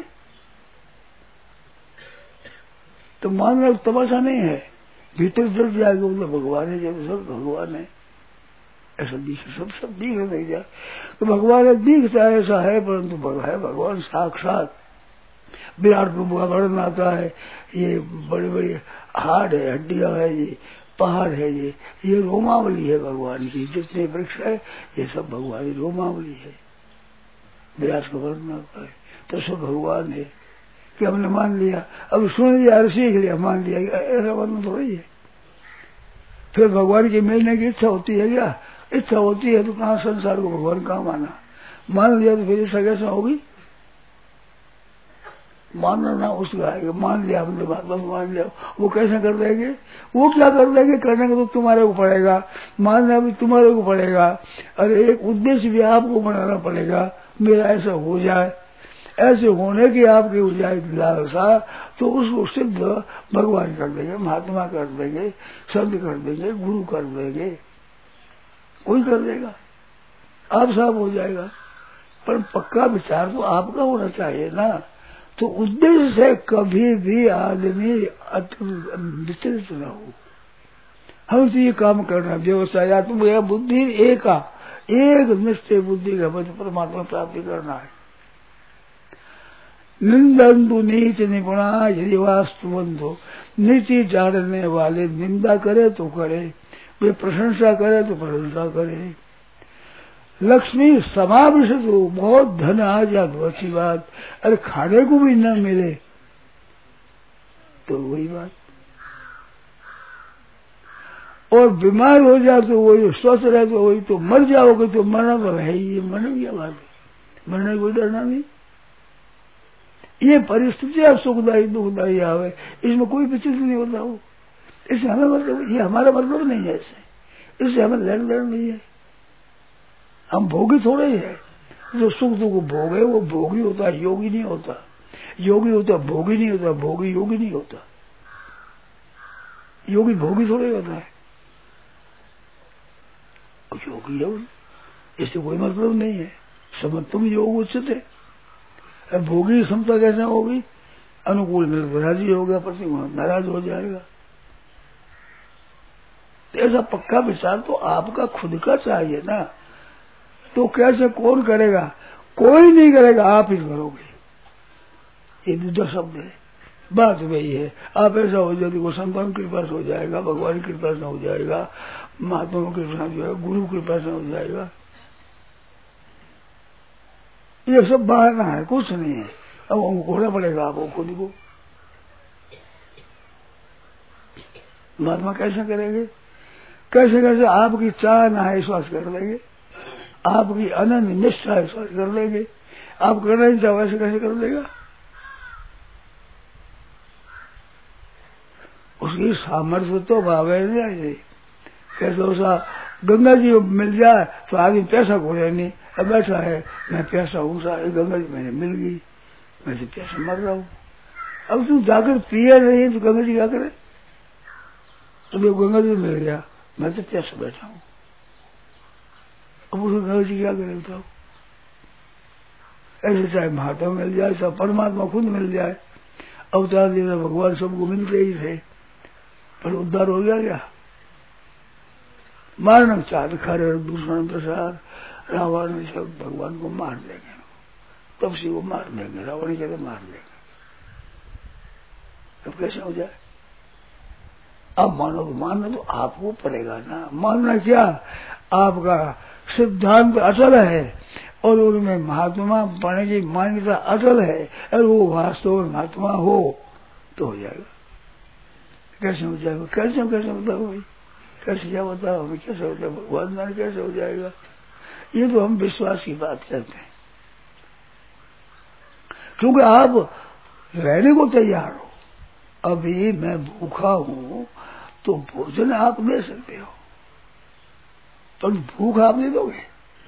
तो मानना तमाशा नहीं है, भीतर जल जाएगा मतलब भगवान है, जब सब भगवान है ऐसा दिख सब सब दिख नहीं जाए तो भगवान दिखता है ऐसा है, परंतु है भगवान साक्षात। विराट रूप का वर्णन आता है, ये बड़े बड़े हाड़ है, हड्डियां है, ये पहाड़ है, ये ये रोमावली है भगवान की। जितने वृक्ष है ये सब भगवान की रोमावली है। विराट का वर्णन आता है तो सब भगवान है कि हमने मान लिया, अब सुन लिया और सीख लिया, मान लिया, ऐसा वर्णन थोड़ी है। फिर भगवान की मिलने की इच्छा होती है क्या? इच्छा होती है तो कहाँ संसार को भगवान कहाँ माना। मान लिया तो फिर इच्छा कैसे होगी। मानना ना उसका आएगा, मान लिया हमने बात बस मान लिया, वो कैसे कर देंगे, वो क्या कर देंगे, करने को तो तुम्हारे को पड़ेगा, मानना भी तुम्हारे को पड़ेगा। अरे एक उद्देश्य भी आपको बनाना पड़ेगा, मेरा ऐसा हो जाए, ऐसे होने की आपकी हो जाए लालसा तो उसको सिद्ध भगवान कर देंगे, महात्मा कर देंगे, संत कर देंगे, गुरु कर देंगे, कोई कर देगा, आप साफ हो जाएगा। पर पक्का विचार तो आपका होना चाहिए ना। तो उद्देश्य से कभी भी आदमी विचलित न हो। हम तो ये काम करना व्यवस्था या तुम यह बुद्धि एक एक निश्चय बुद्धि का मत परमात्मा प्राप्ति करना है। निंदंतु नीच निपुणा यदि वास्तुवंतो, नीति जानने वाले निंदा करे तो करे, वे प्रशंसा करे तो प्रशंसा करे। लक्ष्मी समाविष्ट हो, बहुत धन आ जाए तो अच्छी बात, अरे खाने को भी न मिले तो वही बात, और बीमार हो जाए तो वही, स्वस्थ रहे तो वही, तो मर जाओगे तो मरना तो है ही, मरने की बात है, मरने को डरना नहीं। ये परिस्थिति अब सुखदायी दुखदायी आवे इसमें कोई विचित्र नहीं होता हो। इससे हमें मतलब ये हमारा मतलब नहीं है, इससे इससे हमें लेन देन नहीं है। हम भोगी थोड़े ही है, जो सुख दुख भोग है वो भोगी होता है, योगी नहीं होता। योगी होता भोगी नहीं होता, भोगी योगी नहीं होता। योगी भोगी थोड़े होता है, योगी है, इससे कोई मतलब नहीं है। समझ तुम योग उचित है, भोगी क्षमता कैसे होगी, अनुकूल में राजी हो गया, प्रतिकूल नाराज हो जाएगा। ऐसा पक्का विचार तो आपका खुद का चाहिए ना। तो कैसे कौन करेगा, कोई नहीं करेगा, आप ही करोगे। ये दूसरा शब्द है, बात वही है। आप ऐसा हो जाए तो संतान कृपा से हो जाएगा, भगवान की कृपा से हो जाएगा, महात्मा की कृपा से हो जाएगा, गुरु की कृपा से हो जाएगा। ये सब बहाना है, कुछ नहीं है। अब हमको होना पड़ेगा आपको खुद को। महात्मा कैसे करेंगे, कैसे कैसे आपकी चाह ना है विश्वास कर लेंगे, आपकी अनन्य निष्ठा विश्वास कर लेंगे। आप करना ही चाहो ऐसे कैसे कर लेगा। उसकी सामर्थ्य तो भावे नहीं। कैसे उसका गंगा जी मिल जाए तो आदमी पैसा खोले नहीं, अब बैठा है मैं प्यासा हूँ सा, गंगा जी मैंने मिल गई, मैं से प्यासा मर रहा हूँ। अब तू जाकर पिया नहीं तो गंगा जी क्या करे, तो गंगा जी मिल गया, मैं तो प्यासा बैठा हूँ। अब उसको गंगा जी क्या करे बताओ। ऐसे चाहे महात्मा मिल जाए, चाहे परमात्मा खुद मिल जाए, अवतार देता भगवान सबको मिलते ही थे, पर उद्धार हो गया क्या। मारना चाहते खरे दूषण प्रसार, रावण सब भगवान को मार देंगे, तब से वो मार देंगे, रावण कहते मार देंगे। तब कैसे हो जाए। अब मानो तो मानना तो आपको पड़ेगा ना। मानना क्या, आपका सिद्धांत अचल है और उनमें महात्मा बनने की मान्यता अचल है और वो वास्तव में महात्मा हो तो हो जाएगा। कैसे हो जाएगा, कैसे कैसे बताओ भाई, कैसे क्या बताओ हमें, कैसे होता है भगवान जान कैसे हो जाएगा। ये तो हम विश्वास की बात करते हैं, क्योंकि आप रहने को तैयार हो। अभी मैं भूखा हूं तो भोजन आप दे सकते हो, पर भूख आप नहीं दोगे।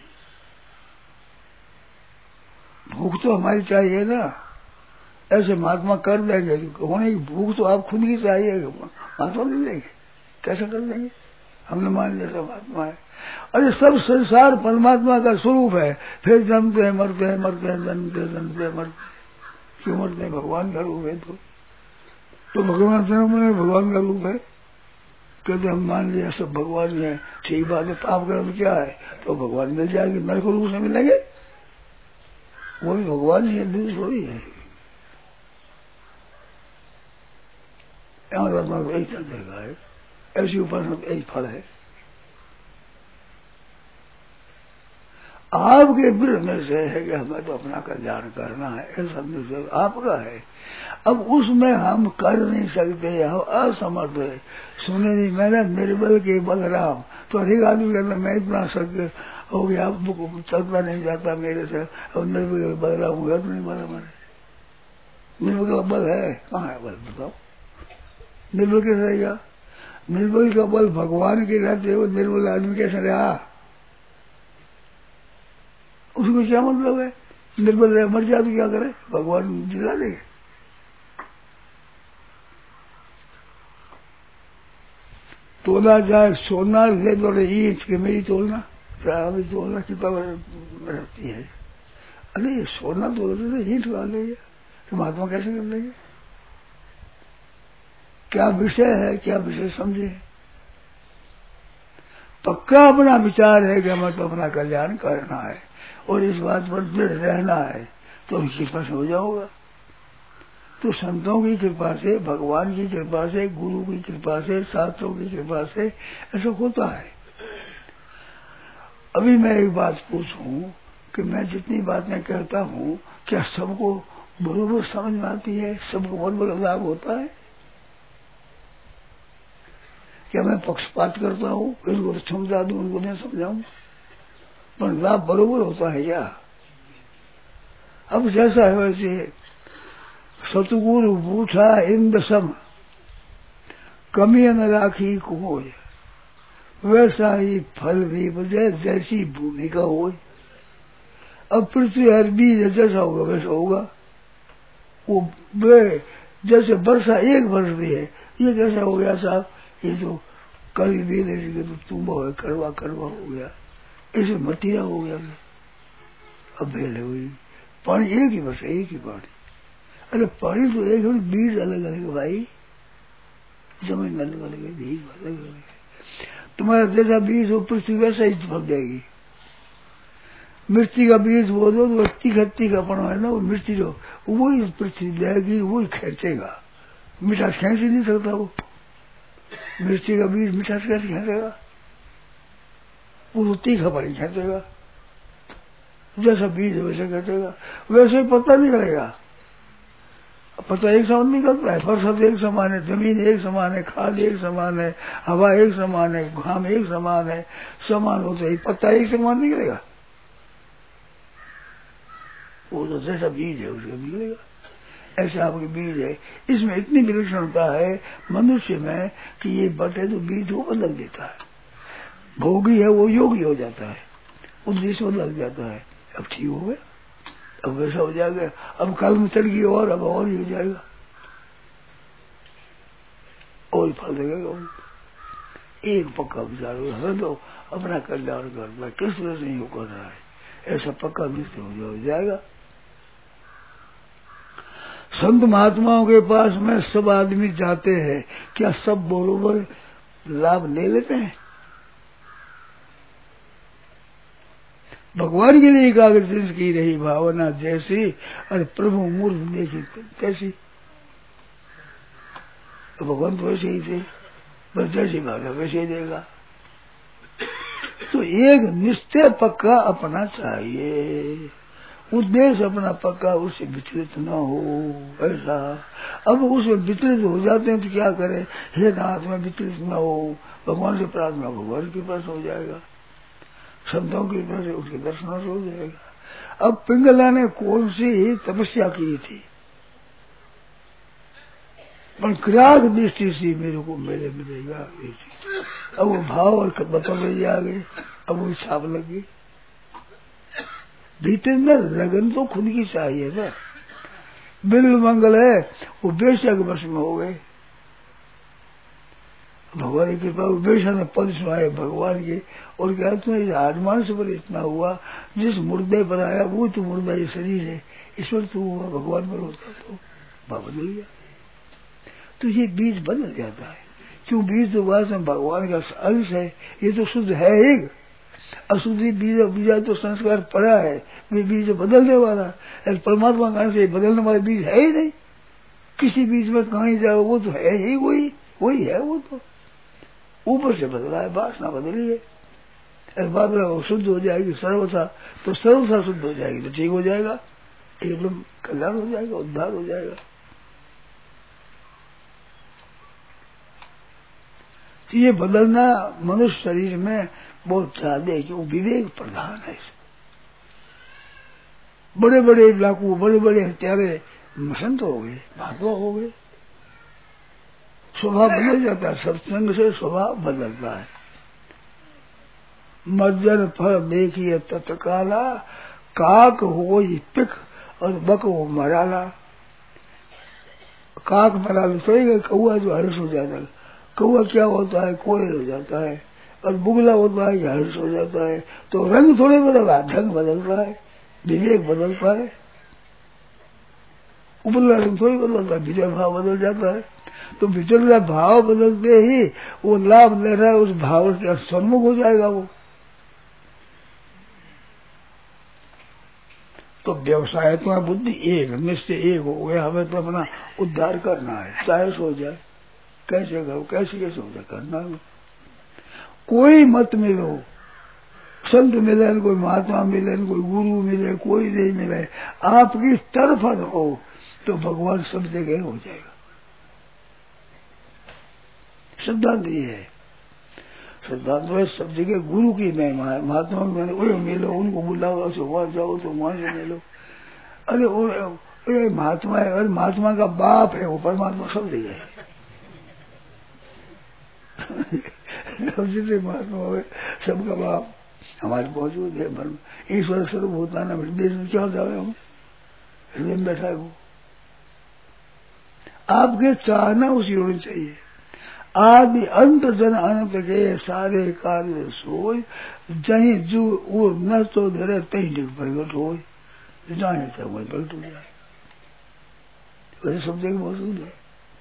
भूख तो हमारी चाहिए ना, ऐसे महात्मा कर देंगे, होने की भूख तो आप खुद की चाहिए, महात्मा नहीं देंगे, कैसे कर देंगे। हमने मान लिया महात्मा है, अरे सब संसार परमात्मा का स्वरूप है, फिर जन्मते हैं मरते हैं, मरते हैं जन्मते हैं, जन्मते हैं मरते हैं, क्यों मरते हैं, भगवान का रूप है। तो, तो भगवान से मैंने भगवान का रूप है कहते हम मान लिया सब भगवान है, ठीक बात है। पाप कर्म क्या है तो भगवान मिल जाएगी, नर को रूप से मिलेंगे, वो भी भगवान ही है, दूर थोड़ी है। यही चल देगा है, ऐसी उपासना यही फल है। आपके विरुद्ध से है कि हमें तो अपना कल्याण करना है, ऐसा निश्चय आपका है। अब उसमें हम कर नहीं सकते, हम असमर्थ है। सुने नहीं मैंने निर्बल के बलराम, तो अधिक आदमी कहता मैं इतना सत्य हो गया, चलता नहीं जाता मेरे से, और निर्बल के बलराम हुआ तो नहीं बना मैंने। निर्बल का बल है, कहाँ है बल बताओ, निर्बल कैसे रहेगा। निर्बल का बल भगवान के रहते हो, निर्बल आदमी कैसे रहा, उसमें क्या मतलब है। निर्बल रहे मर जाए तो क्या करे, भगवान जिला देंगे। तोला जाए सोना ले दो ईंच के मेरी तोलना, अभी तोलना कितना रहती है। अरे ये सोना तोल दे ईंट डाल देंगे तो महात्मा कैसे कर लेंगे। क्या विषय है, क्या विषय समझे। पक्का अपना विचार है कि हमें तो अपना कल्याण करना है और इस बात पर दृढ़ रहना है, तो उनकी पास हो जाओगा। तो संतों की कृपा से, भगवान की कृपा से, गुरु की कृपा से, शास्त्रों की कृपा से ऐसा होता है। अभी मैं एक बात पूछूं कि मैं जितनी बातें कहता हूं क्या सबको बरोबर समझ में आती है, सबको बहुत बड़ा लाभ होता है। क्या मैं पक्षपात करता हूं, इनको तो समझा दूं उनको नहीं समझाऊं, पर लाभ बरोबर होता है क्या। अब जैसा है वैसे सतगुरु बूठा इंद सम कमी न राखी को, वैसा ही फल भी बजे जैसी भूमिका हो। अब पृथ्वी हर बीज जैसा होगा वैसा होगा। वो जैसे वर्षा एक बरसती है, ये कैसा हो गया साहब, ये जो कल बेले तो तुम्बा हो करवा करवा हो गया, ऐसे मटिया हो गया। अब बेले हुई पानी एक ही बरसा, एक ही पानी। अरे पानी तो एक है, बीज अलग अलग भाई, जमीन अलग अलग है, बीज अलग अलग है। तुम्हारा जैसा बीज हो पृथ्वी वैसा ही फल जाएगी। मिर्ची का बीज वो दो तो तीखा तीखा पड़ा है ना, वो मिर्ची जो वही पृथ्वी देगी, वही खेचेगा। मिठास खेच ही नहीं सकता वो, मिर्ची का बीज मिठास कैसे खेचेगा, वो तो तीखा पानी खेचेगा। जैसा बीज वैसे खेचेगा, वैसे ही पता नहीं लगेगा। पता एक समान निकलता है, फरसत एक समान है, जमीन एक समान है, खाद एक समान है, हवा एक समान है, घाम एक समान है, समान होते ही पत्ता एक समान निकलेगा। वो तो जैसा बीज है उसका निकलेगा। ऐसा आपके बीज है, इसमें इतनी विलक्षणता है मनुष्य में कि ये बटे तो बीज को बदल देता है। भोगी है वो योगी हो जाता है, उद्देश्य बदल जाता है। अब ठीक हो गया, अब वैसा हो जाएगा। अब कल में चल गई और अब और ही हो जाएगा, और फल देगा। एक पक्का विचार हो, हमें तो अपना कल्याण करना है, किस तरह से नहीं कर रहा है, ऐसा पक्का निश्चय हो जाएगा। संत महात्माओं के पास में सब आदमी जाते हैं, क्या सब बरोबर लाभ ले लेते हैं। भगवान के लिए एकाग्रचित्त की रही भावना जैसी, अरे प्रभु मूर्त देखी कैसी, तो भगवान तो ऐसे ही थे। बस जैसी भागा वैसे ही देगा। तो एक निश्चय पक्का अपना चाहिए, उद्देश्य अपना पक्का, उससे विचलित न हो ऐसा। अब उसमें विचलित हो जाते हैं तो क्या करें, हे नाथ में विचलित न हो, भगवान से प्रार्थना, भगवान के पास हो जाएगा, शब्दों की कृपा से उसके दर्शन हो जाएगा। अब पिंगला ने कौन सी तपस्या की थी, पर क्राग दृष्टि से मेरे को मेरे मिलेगा। अब वो भाव और बतल रही आ गए, अब वो छाप लगी। भीतर में लगन तो खुद की चाहिए ना। बिल मंगल है वो बेशक वर्ष में हो गए, भगवान की कृपा बेशक ने पद सुनाए भगवान के। और क्या तुम्हें आजमान से पर इतना हुआ, जिस मुर्दे पर आया वो तो मुर्दा ये शरीर है, ईश्वर तो हुआ भगवान पर होता तो भाव बदल गया। तो ये बीज बदल जाता है, क्यों बीज तो वास्तव में भगवान का अंश है, ये तो शुद्ध है एक। अशुद्धि बीज बीजा तो संस्कार पड़ा है, ये बीज बदलने वाला है, परमात्मा का अंश बदलने वाला बीज है ही नहीं। किसी बीज में कहीं जाओ वो तो है ही वही वही है, वो तो ऊपर से बदला है, वासना बदली है। बादल शुद्ध हो जाएगी सर्वथा, तो सर्वथा शुद्ध हो जाएगी तो ठीक हो जाएगा, एकदम कल्याण हो जाएगा, उद्धार हो जाएगा। ये बदलना मनुष्य शरीर में बहुत ज्यादा है, क्यों विवेक प्रधान है। बड़े बड़े डाकू, बड़े बड़े हत्यारे संत हो गए, महात्मा हो गए, स्वभाव बदल जाता है, सत्संग से स्वभाव बदलता है। मज्जन फल देखिए तत्काला, काक हो पिक और बक हो मराला। काक मराला तो कौआ जो हर्ष हो जाता है, कौआ क्या होता है, कोयल हो जाता है, और बुगला होता है हर्ष हो जाता है। तो रंग थोड़े बदलता है, ढंग बदलता है, विवेक बदलता है, उपरला रंग थोड़ी बदलता है, भीतर भाव बदल जाता है। तो भीतर भाव बदलते ही वो लाभ ले रहा है, उस भाव के सम्मुख हो जाएगा वो। तो व्यवसाय तो बुद्धि एक निश्चय एक हो गया, हमें तो अपना उद्धार करना है, चाहे सो जाए, कैसे करो, कैसे कैसे हो जाए करना है। कोई मत मिलो, संत मिले, कोई महात्मा मिले, कोई गुरु मिले, कोई नहीं मिले, आपकी तरफ हो तो भगवान सब जगह हो जाएगा। सिद्धांत ये है, सिद्धांत में सब जगह गुरु की महिमा है, महात्मा की मैंने वही मिलो, उनको बुलाओ, वहां जाओ तो वहां से मिलो। अरे वो महात्मा है, अरे महात्मा का बाप है वो, परमात्मा सब जगह है। जितने महात्मा हो सबका बाप हमारे मौजूद है भर में। ईश्वर सर्वभूतान हृदय में क्या जाए, हम हृदय में बैठा है वो। आपके चाहना उसी होनी चाहिए। आदि अंत जन अनंत के सारे कार्य सोय, जही जो वो न तो धरे तही डिग प्रगट हो, जाने तक वही प्रगट हो जाए, वैसे सब जगह मौजूद है।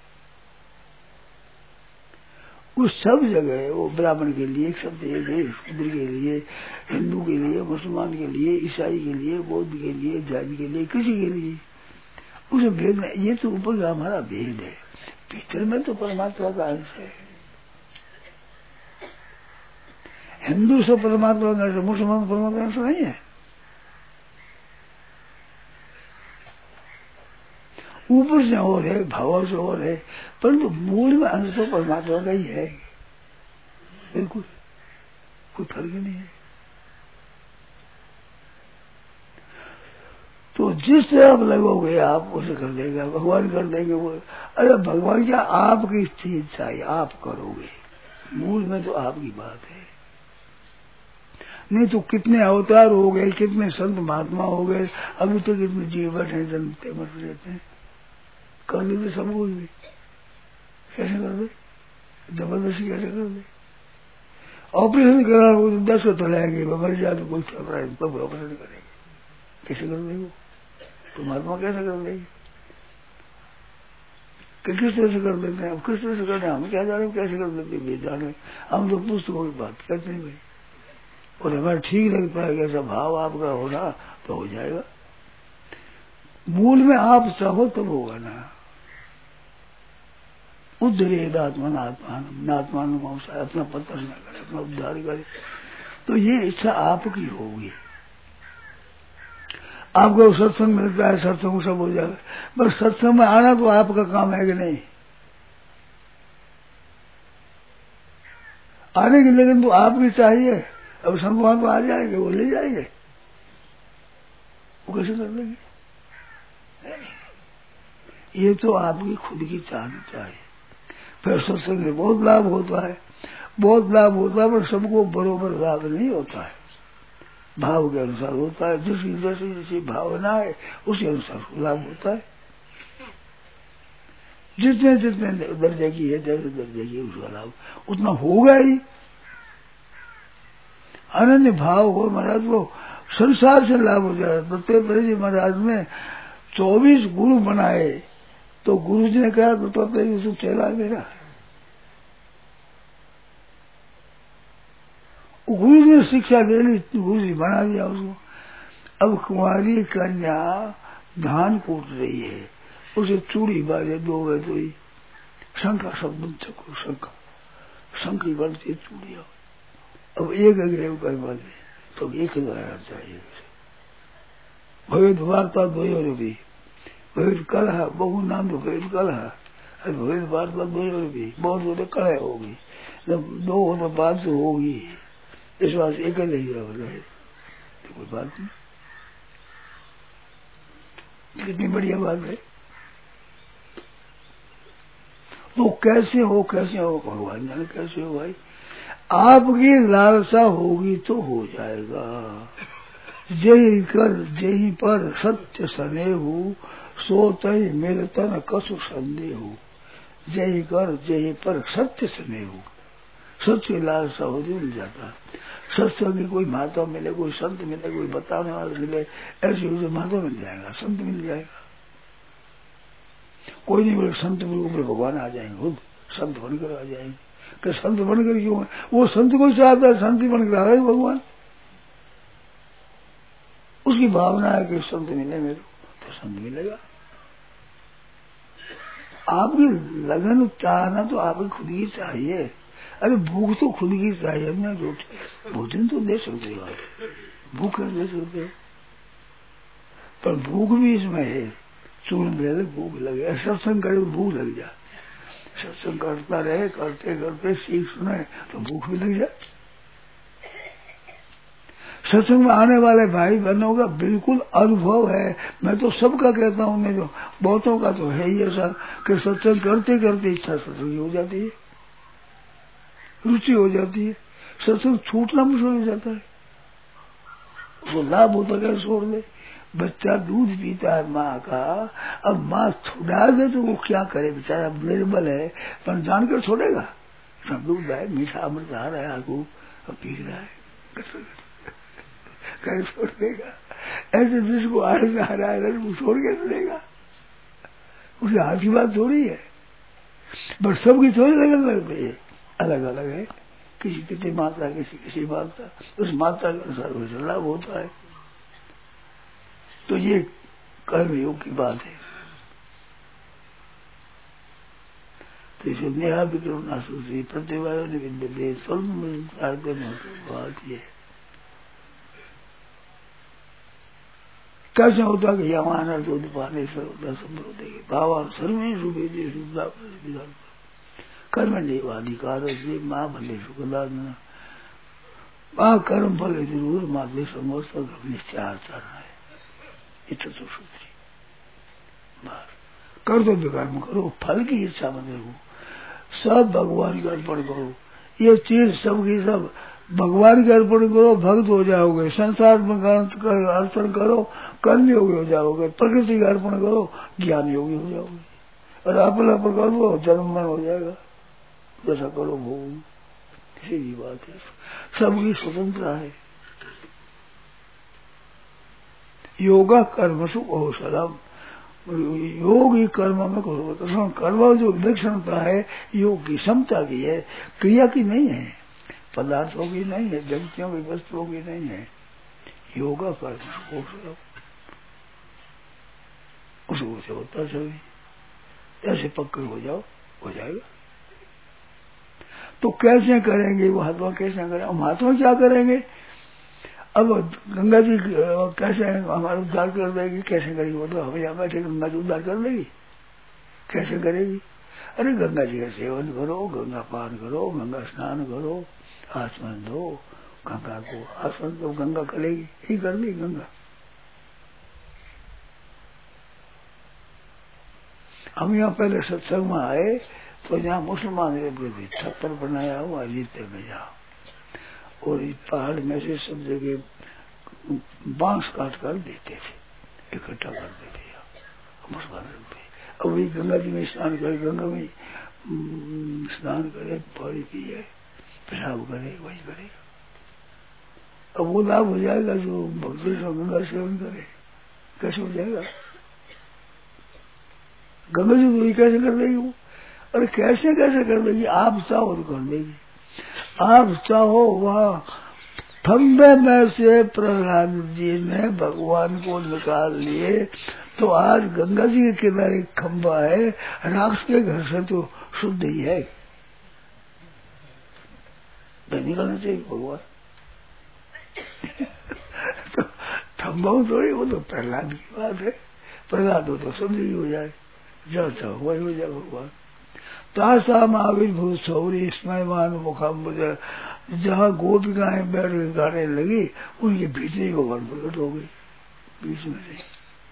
उस सब जगह वो ब्राह्मण के लिए सब जगह, शूद्र के लिए, हिंदू के लिए, मुसलमान के लिए, ईसाई के लिए, बौद्ध के लिए, जैन के लिए, किसी के लिए उसे भेद नहीं। ये तो ऊपर का हमारा भेद है, भीतर में तो परमात्मा का अंश है। हिंदू से परमात्मा का अंश, मुसलमान परमात्मा का अंश नहीं है। ऊपर से और है, भाव से और है, परंतु मूल में अंश तो परमात्मा का ही है, बिल्कुल कोई फर्क नहीं है। तो जिस तरह आप लगोगे आप उसे कर देगा, भगवान कर देंगे वो। अरे भगवान क्या आपकी चीज चाहिए, आप करोगे, मूल में तो आपकी बात है। नहीं तो कितने अवतार हो गए, कितने संत महात्मा हो गए, अभी तो कितने जीव बैठे जन्मते मर रहते हैं, कर लेते सब कुछ भी, कैसे कर दे, जबरदस्ती कैसे कर दे। ऑपरेशन करा वो दस को तलाएंगे, मर जाए तो कोई चल रहा है, तब ऑपरेशन करेंगे, कैसे कर देंगे, तो महात्मा कैसे कर देंगे, किस तरह से कर देते हैं, किस तरह से करते हैं हम क्या जाने, कैसे कर देते हैं जाने, हम तो पुस्तकों की बात करते हैं भाई, और हमें ठीक लगता है कि ऐसा भाव आपका होना तो हो जाएगा। मूल में आप चाहो तब होगा ना, उद्धरेद आत्मन आत्मान आत्मान अपना पतन न करे, अपना उद्धार करे। तो ये इच्छा आपकी होगी। आपको सत्संग मिलता है, सत्संग सब हो जाए, बस सत्संग में आना तो आपका काम है कि नहीं आने की, लेकिन तो आपकी चाहिए। अब संगवान तो आ जाएंगे, वो ले जाएंगे, वो कैसे कर लेंगे? ये तो आपकी खुद की चाहनी चाहिए। फिर सत्संग में बहुत लाभ होता है, बहुत लाभ होता है, पर सबको बरोबर लाभ नहीं होता है। भाव के अनुसार होता है, जिसकी जैसी जैसी भावना है उसी अनुसार लाभ होता है। जितने जितने दर्जे की है, जैसे दर्जे की उसका लाभ उतना होगा ही। अनन्य भाव हो महाराज, वो संसार से लाभ हो जाए। दत्तात्रेय जी महाराज ने चौबीस गुरु बनाए, तो गुरु जी ने कहा दत्तात्रेय जी चेला मेरा। गुरु जी ने शिक्षा ले ली, गुरु जी बना दिया उसको। अब कुंवारी कन्या धान कूट रही है, उसे चूड़ी बाजे दो है तो ही शंका शब्द चको शंका शंकी बनती है चूड़िया। अब एक अग्रेव कर बाजे तो एक हजार चाहिए। भवेद वार्ता दो भी भवेद कलह बहु नाम तो भवेद कलह, भवेद वार्ता दो भी बहुत बड़े कलह होगी। जब दो हो तो बात तो होगी, इस बात एक ही रहे तो कोई बात नहीं। कितनी बढ़िया बात है। तो कैसे हो कैसे हो भगवान जाने कैसे हो भाई। आपकी लालसा होगी तो हो जाएगा। जय कर जय पर सत्य सने हो, सोतई मिलता न कसु संदेह हो। जय कर जय पर सत्य सने हो, सत्य लालसा हो तो मिल जाता। सत्संग की कोई महात्मा मिले, कोई संत मिले, कोई बताने वाला मिले, ऐसे उसे महात्मा मिल जाएगा, संत मिल जाएगा। कोई नहीं बोले संत ऊपर भगवान आ जाएंगे, खुद संत बनकर आ जाएंगे। कि संत बनकर क्यों है? वो संत को चाहता है, संत बनकर आ गए भगवान। उसकी भावना है कि संत मिले मेरे को, तो संत मिलेगा। आपकी लगन चाहना तो आपकी खुद ही चाहिए। अरे भूख तो खुद की चाहिए, अपना रोटी भोजन तो दे सकते हो आप, भूख दे सकते हो, पर भूख भी इसमें है। चूर्ण ले ले भूख लगे, सत्संग करे भूख लग जाए, सत्संग करता रहे करते करते सीख सुने तो भूख भी लग जाए। सत्संग में आने वाले भाई बहनों का बिल्कुल अनुभव है। मैं तो सबका कहता हूँ, मैं जो बहुतों का तो है ही ऐसा कि सत्संग करते करते इच्छा सत्संग हो जाती है, रुचि हो जाती है, सत्संग छूटना मुश्किल हो जाता है। उसको लाभ होता है छोड़ दे। बच्चा दूध पीता है माँ का, अब माँ छुड़ा दे तो वो क्या करे, बेचारा निर्बल है, पर जानकर छोड़ेगा। सब दूध है, मीठा अमृत आ रहा है आगू, अब पी रहा है, कैसे छोड़ देगा? ऐसे जिसको आनंद आ रहा है वो छोड़ के छोड़ेगा, उसके हाथ की बात थोड़ी है। बट सबकी थोड़ी लगन लगती है, अलग अलग है। किसी किसी मात्रा, किसी किसी मात्रा, उस मात्रा के अनुसार वैसे लाभ होता है। तो ये कर्म योग की बात है। तो इसे नेहा विक्रम ना सोची प्रतिभा ने विद्य बात ये कैसे होता कि यमाना तो पाने सर्वदा संभव भावान सर्वे रूपे विधान कर्म देवाधिकार माँ भले शुक्ला माँ कर्म फल जरूर माध्य समस्त निश्चय चरण है। इच्छा तो सूत्री कर दो, कर्म करो, फल की इच्छा मत रखो, सब भगवान के अर्पण करो। ये चीज सबकी सब भगवान के अर्पण करो, भक्त हो जाओगे। संसार में अर्पण करो, कर्म योगी हो जाओगे। प्रकृति का अर्पण करो, ज्ञान योगी हो जाओगे। और अपने अर्पण करो, जन्म मन हो जाएगा। जैसा करो भोग, सीधी बात है। सबकी स्वतंत्रता है। योगा कर्म सुख औषधम, योग ही कर्म में करो। कर्म जो विलक्षणता है योग की, क्षमता की है, क्रिया की नहीं है, पदार्थों की नहीं है, व्यक्तियों की वस्तुओं की नहीं है। योगा कर्म सुख औषधम, उसको से होता सभी। ऐसे पक्के हो जाओ, हो जाएगा। तो कैसे करेंगे महात्मा, कैसे करेंगे महात्मा, क्या करेंगे? अब गंगा जी कैसे हमारा उद्धार कर देगी? कैसे करेगी? वो तो हम यहाँ बैठे गंगा जी उद्धार कर देगी, कैसे करेगी? अरे गंगा जी का सेवन करो, गंगा पान करो, गंगा स्नान करो, आसमान दो, गंगा को आसमान दो, गंगा करेगी ही कर दी गंगा। हम यहाँ पहले सत्संग में आए तो जहाँ मुसलमान रहते थे छप्पर बनाया हुआ जीते में जाओ, और इस पहाड़ में से सब जगह बांस काट कर देते थे, इकट्ठा कर देते मुसलमान रहते। अब वही गंगा जी में स्नान करे, गंगा में स्नान करे, पानी पिए, पेशाब करे, वही करे। अब वो लाभ हो जाएगा जो भक्ति जो गंगा सेवन करे, कैसे हो जाएगा? गंगा जी तो कैसे कर देगी वो? अरे कैसे कैसे कर देगी? आप चाहो तो कर देगी। आप चाहो वह खंबे में से प्रहलाद जी ने भगवान को निकाल लिए, तो आज गंगा जी के किनारे खंबा है, राक्ष के घर से तो शुद्ध ही है, निकलना चाहिए भगवान। तो खंबा थोड़ी, वो तो प्रहलाद की बात है, प्रहलाद हो तो शुद्ध ही हो जाए, जहाँ चाहो वही हो जाए भगवान। तासा महावीर भूत सौरी स्मयमान मुखाम्बुज, जहाँ गोपिकाएं बैठ के गाने लगी उनके भीतर ही भगवान प्रकट हो गई, बीच में से।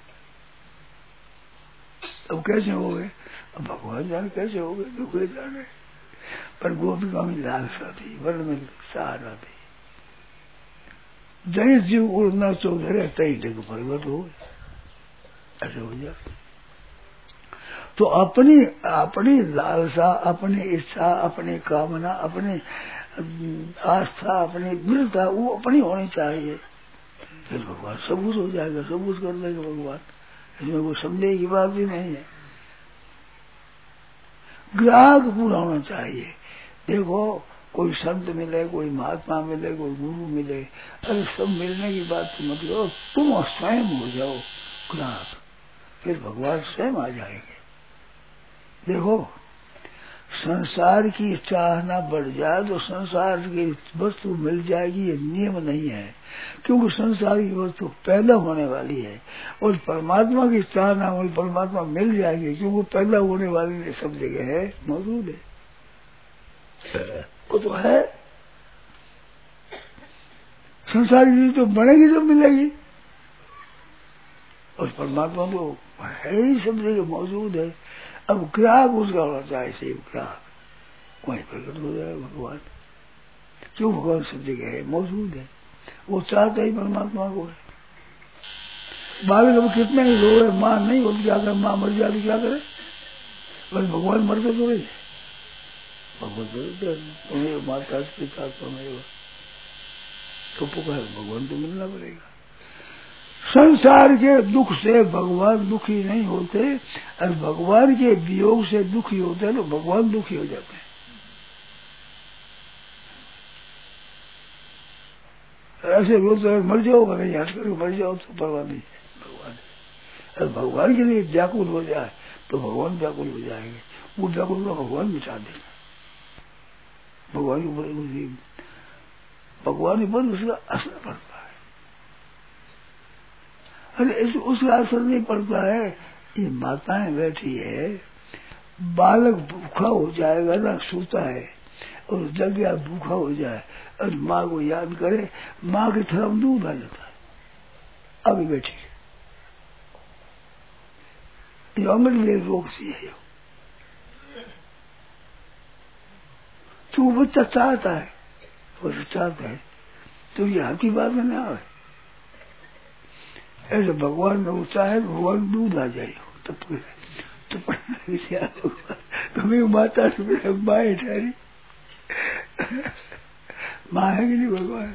अब कैसे हो गए? अब भगवान जाने कैसे हो गए, दुख जाने। पर गोपिका में लालसा थी, वर्ण में सहारा थी, जय जीव उड़ना चौधरी तई जग प्रकट हो गए, ऐसे हो जाए। तो अपनी अपनी लालसा, अपनी इच्छा, अपनी कामना, अपनी आस्था, अपनी दृढ़ता वो अपनी होनी चाहिए, फिर भगवान सब कुछ हो जाएगा, सब कुछ कर देगा भगवान, इसमें कोई संदेह की बात भी नहीं है। ग्राहक पूरा होना चाहिए। देखो कोई संत मिले, कोई महात्मा मिले, कोई गुरु मिले, अरे सब मिलने की बात तो मत करो, तुम स्वयं हो जाओ ग्राहक, फिर भगवान स्वयं आ जाएंगे। देखो संसार की चाहना बढ़ जाए तो संसार की वस्तु मिल जाएगी, ये नियम नहीं है, क्योंकि संसार की वस्तु पैदा होने वाली है, और परमात्मा की चाहना और परमात्मा मिल जाएगी, क्योंकि पैदा होने वाली सब जगह है, मौजूद है, वो तो है। संसार की तो बनेगी जब मिलेगी, और परमात्मा तो है ही सब जगह मौजूद है। अब ग्राहक उसका होना चाहिए, सही ग्राहक वहीं प्रकट हो जाए भगवान, क्यों भगवान सब जगह है, मौजूद है, वो चाहता ही परमात्मा को है। बालक अब कितने ही लोग है, माँ नहीं होती क्या करे, माँ मर जाती क्या करे, बस भगवान मरते थोड़े, भगवान तुम्हें माता पिता तुम्हें तो पुकार, भगवान तो मिलना पड़ेगा। संसार के दुख से भगवान दुखी नहीं होते, और भगवान के वियोग से दुखी होते हैं तो भगवान दुखी हो जाते हैं। ऐसे रोज मर जाओ, नहीं हट कर मर जाओ तो परवाह नहीं है, भगवान और भगवान के लिए व्याकुल हो जाए तो भगवान व्याकुल हो जाएंगे, वो व्याकुल का भगवान मिटा देगा। भगवान के ऊपर भगवान के ऊपर उसका असर पड़ता है, अरे उसका असर नहीं पड़ता है। ये माताएं बैठी है, बालक भूखा हो जाएगा ना, सोता है और जग गया भूखा हो जाए और माँ को याद करे, माँ की तरफ दूध आ जाता है, आगे बैठी अंगन रोग सी है, तो वो बच्चा चाहता है, वो चाहता है, तो यहाँ की बात में ना आवे। ऐसे भगवान को चाहे भगवान दूध आ जाए, तब तुम्हें माता से माँ ठहरी, माँ है कि नहीं भगवान।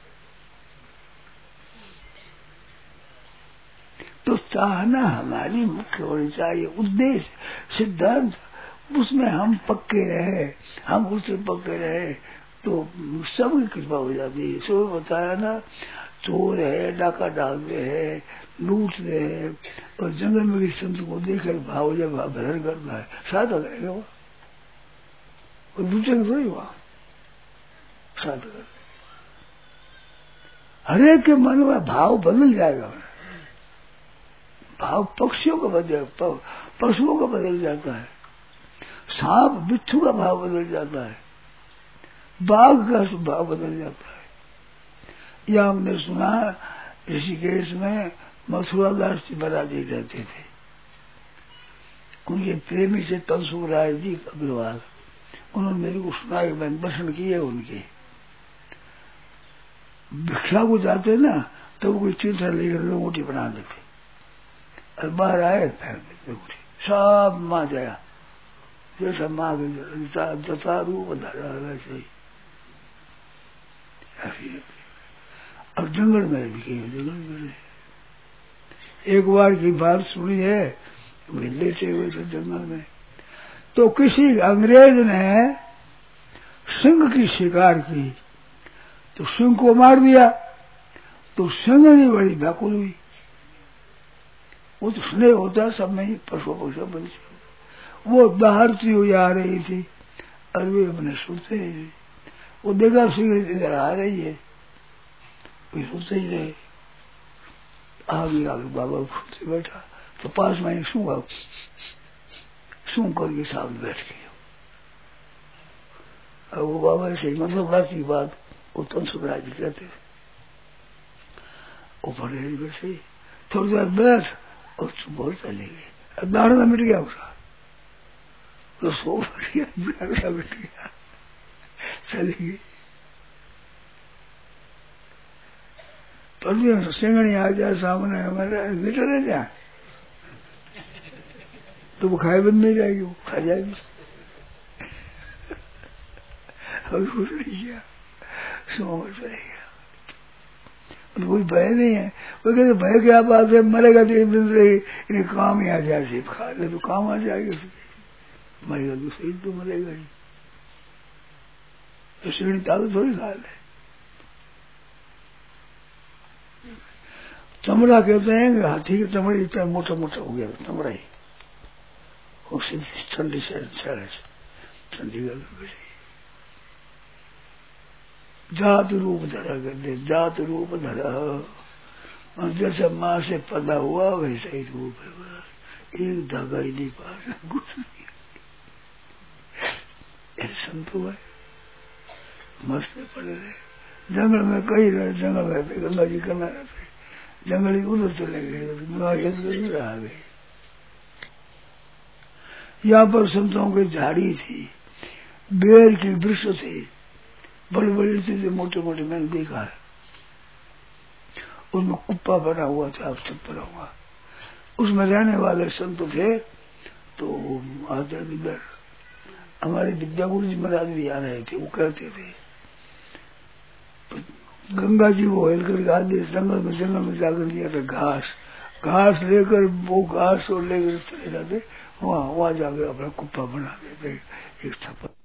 तो चाहना हमारी मुख्य होनी चाहिए, उद्देश्य, सिद्धांत, उसमें हम पक्के रहे, हम उससे पक्के रहे तो सबकी कृपा हो जाती है। सो बताया ना, चोर है, डाका डालते हैं, लूटते हैं, और जंगल में भी संत को देखकर भाव जब भरण करता है, साधा करेगा वो, कोई दूसरे थोड़ी वहां साधक। हरेक के मन में भाव बदल जाएगा, भाव पक्षियों का बदल, पशुओं का बदल जाता है, सांप बिच्छू का भाव बदल जाता है, बाघ का भाव बदल जाता है। यह हमने सुना ऋषिकेश में मथुरा दास जी महाराज जी रहते थे, उनके प्रेमी से तनसुख राय जी अग्रवाल, उन्होंने मेरे को सुना कि मैंने दर्शन किए उनके। भिक्षा को जाते ना तो कोई चिंता लेकर रोटी बना देते, और बाहर आए रोटी सब माँ जाया जैसा माँ के जता रूप धरा वैसे ही। अब जंगल में भी गए, जंगल में एक बार की बात सुनी है, वे लेटे हुए थे जंगल में, तो किसी अंग्रेज ने सिंह की शिकार की, तो सिंह को मार दिया, तो सिंहनी बड़ी व्याकुल हुई। वो तो स्नेह होता है सब में ही, पशु पशु बन, वो दहाड़ती हुई आ रही थी, और वे अपने सोते ही, वो देखा सिंह इधर आ रही है, वे सोते ही रहे। आगे आगे बाबा खुद बैठा, तो पास में एक सूंगा सूंघ करके सामने बैठ गया। और वो बाबा से मतलब बात की बात वो तनसुख राय जी कहते थे, वो पढ़े बैठे थोड़ी देर बैठ और चुप और चले गए, दाढ़ा मिट गया उसका, तो सो बैठ गया, बैठ गया, चले गए। पर सिंगनी आ जाए सामने हमारे लेटे रह जाए तो वो खाए बंद नहीं जाएगी, वो खा जाएगी। और कुछ नहीं किया, सो जाएगा, कोई भय नहीं है। वो कहते भय क्या बात है, मरेगा तो इन्हें काम ही आ जाए, सिर्फ खा ले तो काम आ जाएगा, मरेगा तो सही तो मरेगा ही, तो श्रेणी ताकत थोड़ी खा ले। चमड़ा कहते हैं कि हाथी की चमड़ी इतना मोटा मोटा हो गया चमड़ा ही, ठंडी से ठंडी जात रूप धरा करते, जात रूप धरा, और जैसे माँ से पैदा हुआ वैसा ही रूप है, एक धागा ही नहीं पास, कुछ नहीं। संत हुआ मस्त पड़े रहे, जंगल में कहीं रहे, जंगल रहते, गंगा जी किनारे रहते, जंगल ही उधर चले गए, गंगा जी रह गए। यहाँ पर संतों की झाड़ी थी, बेर की वृक्ष थे, बड़े बड़े थे, मोटे मोटे, मैंने देखा है, उनमें कुप्पा बना हुआ था, अब सब बना हुआ, उसमें रहने वाले संत थे। तो आदर इधर हमारे विद्यागुरु जी महाराज भी आ रहे थे, वो कहते थे गंगा जी को हेल कर आदि जंगल में जंगल में जाकर लिया था घास, घास लेकर वो घास और लेकर चले जाते, वहाँ वहाँ जाकर अपना कुप्पा बना देते एक छप्पर।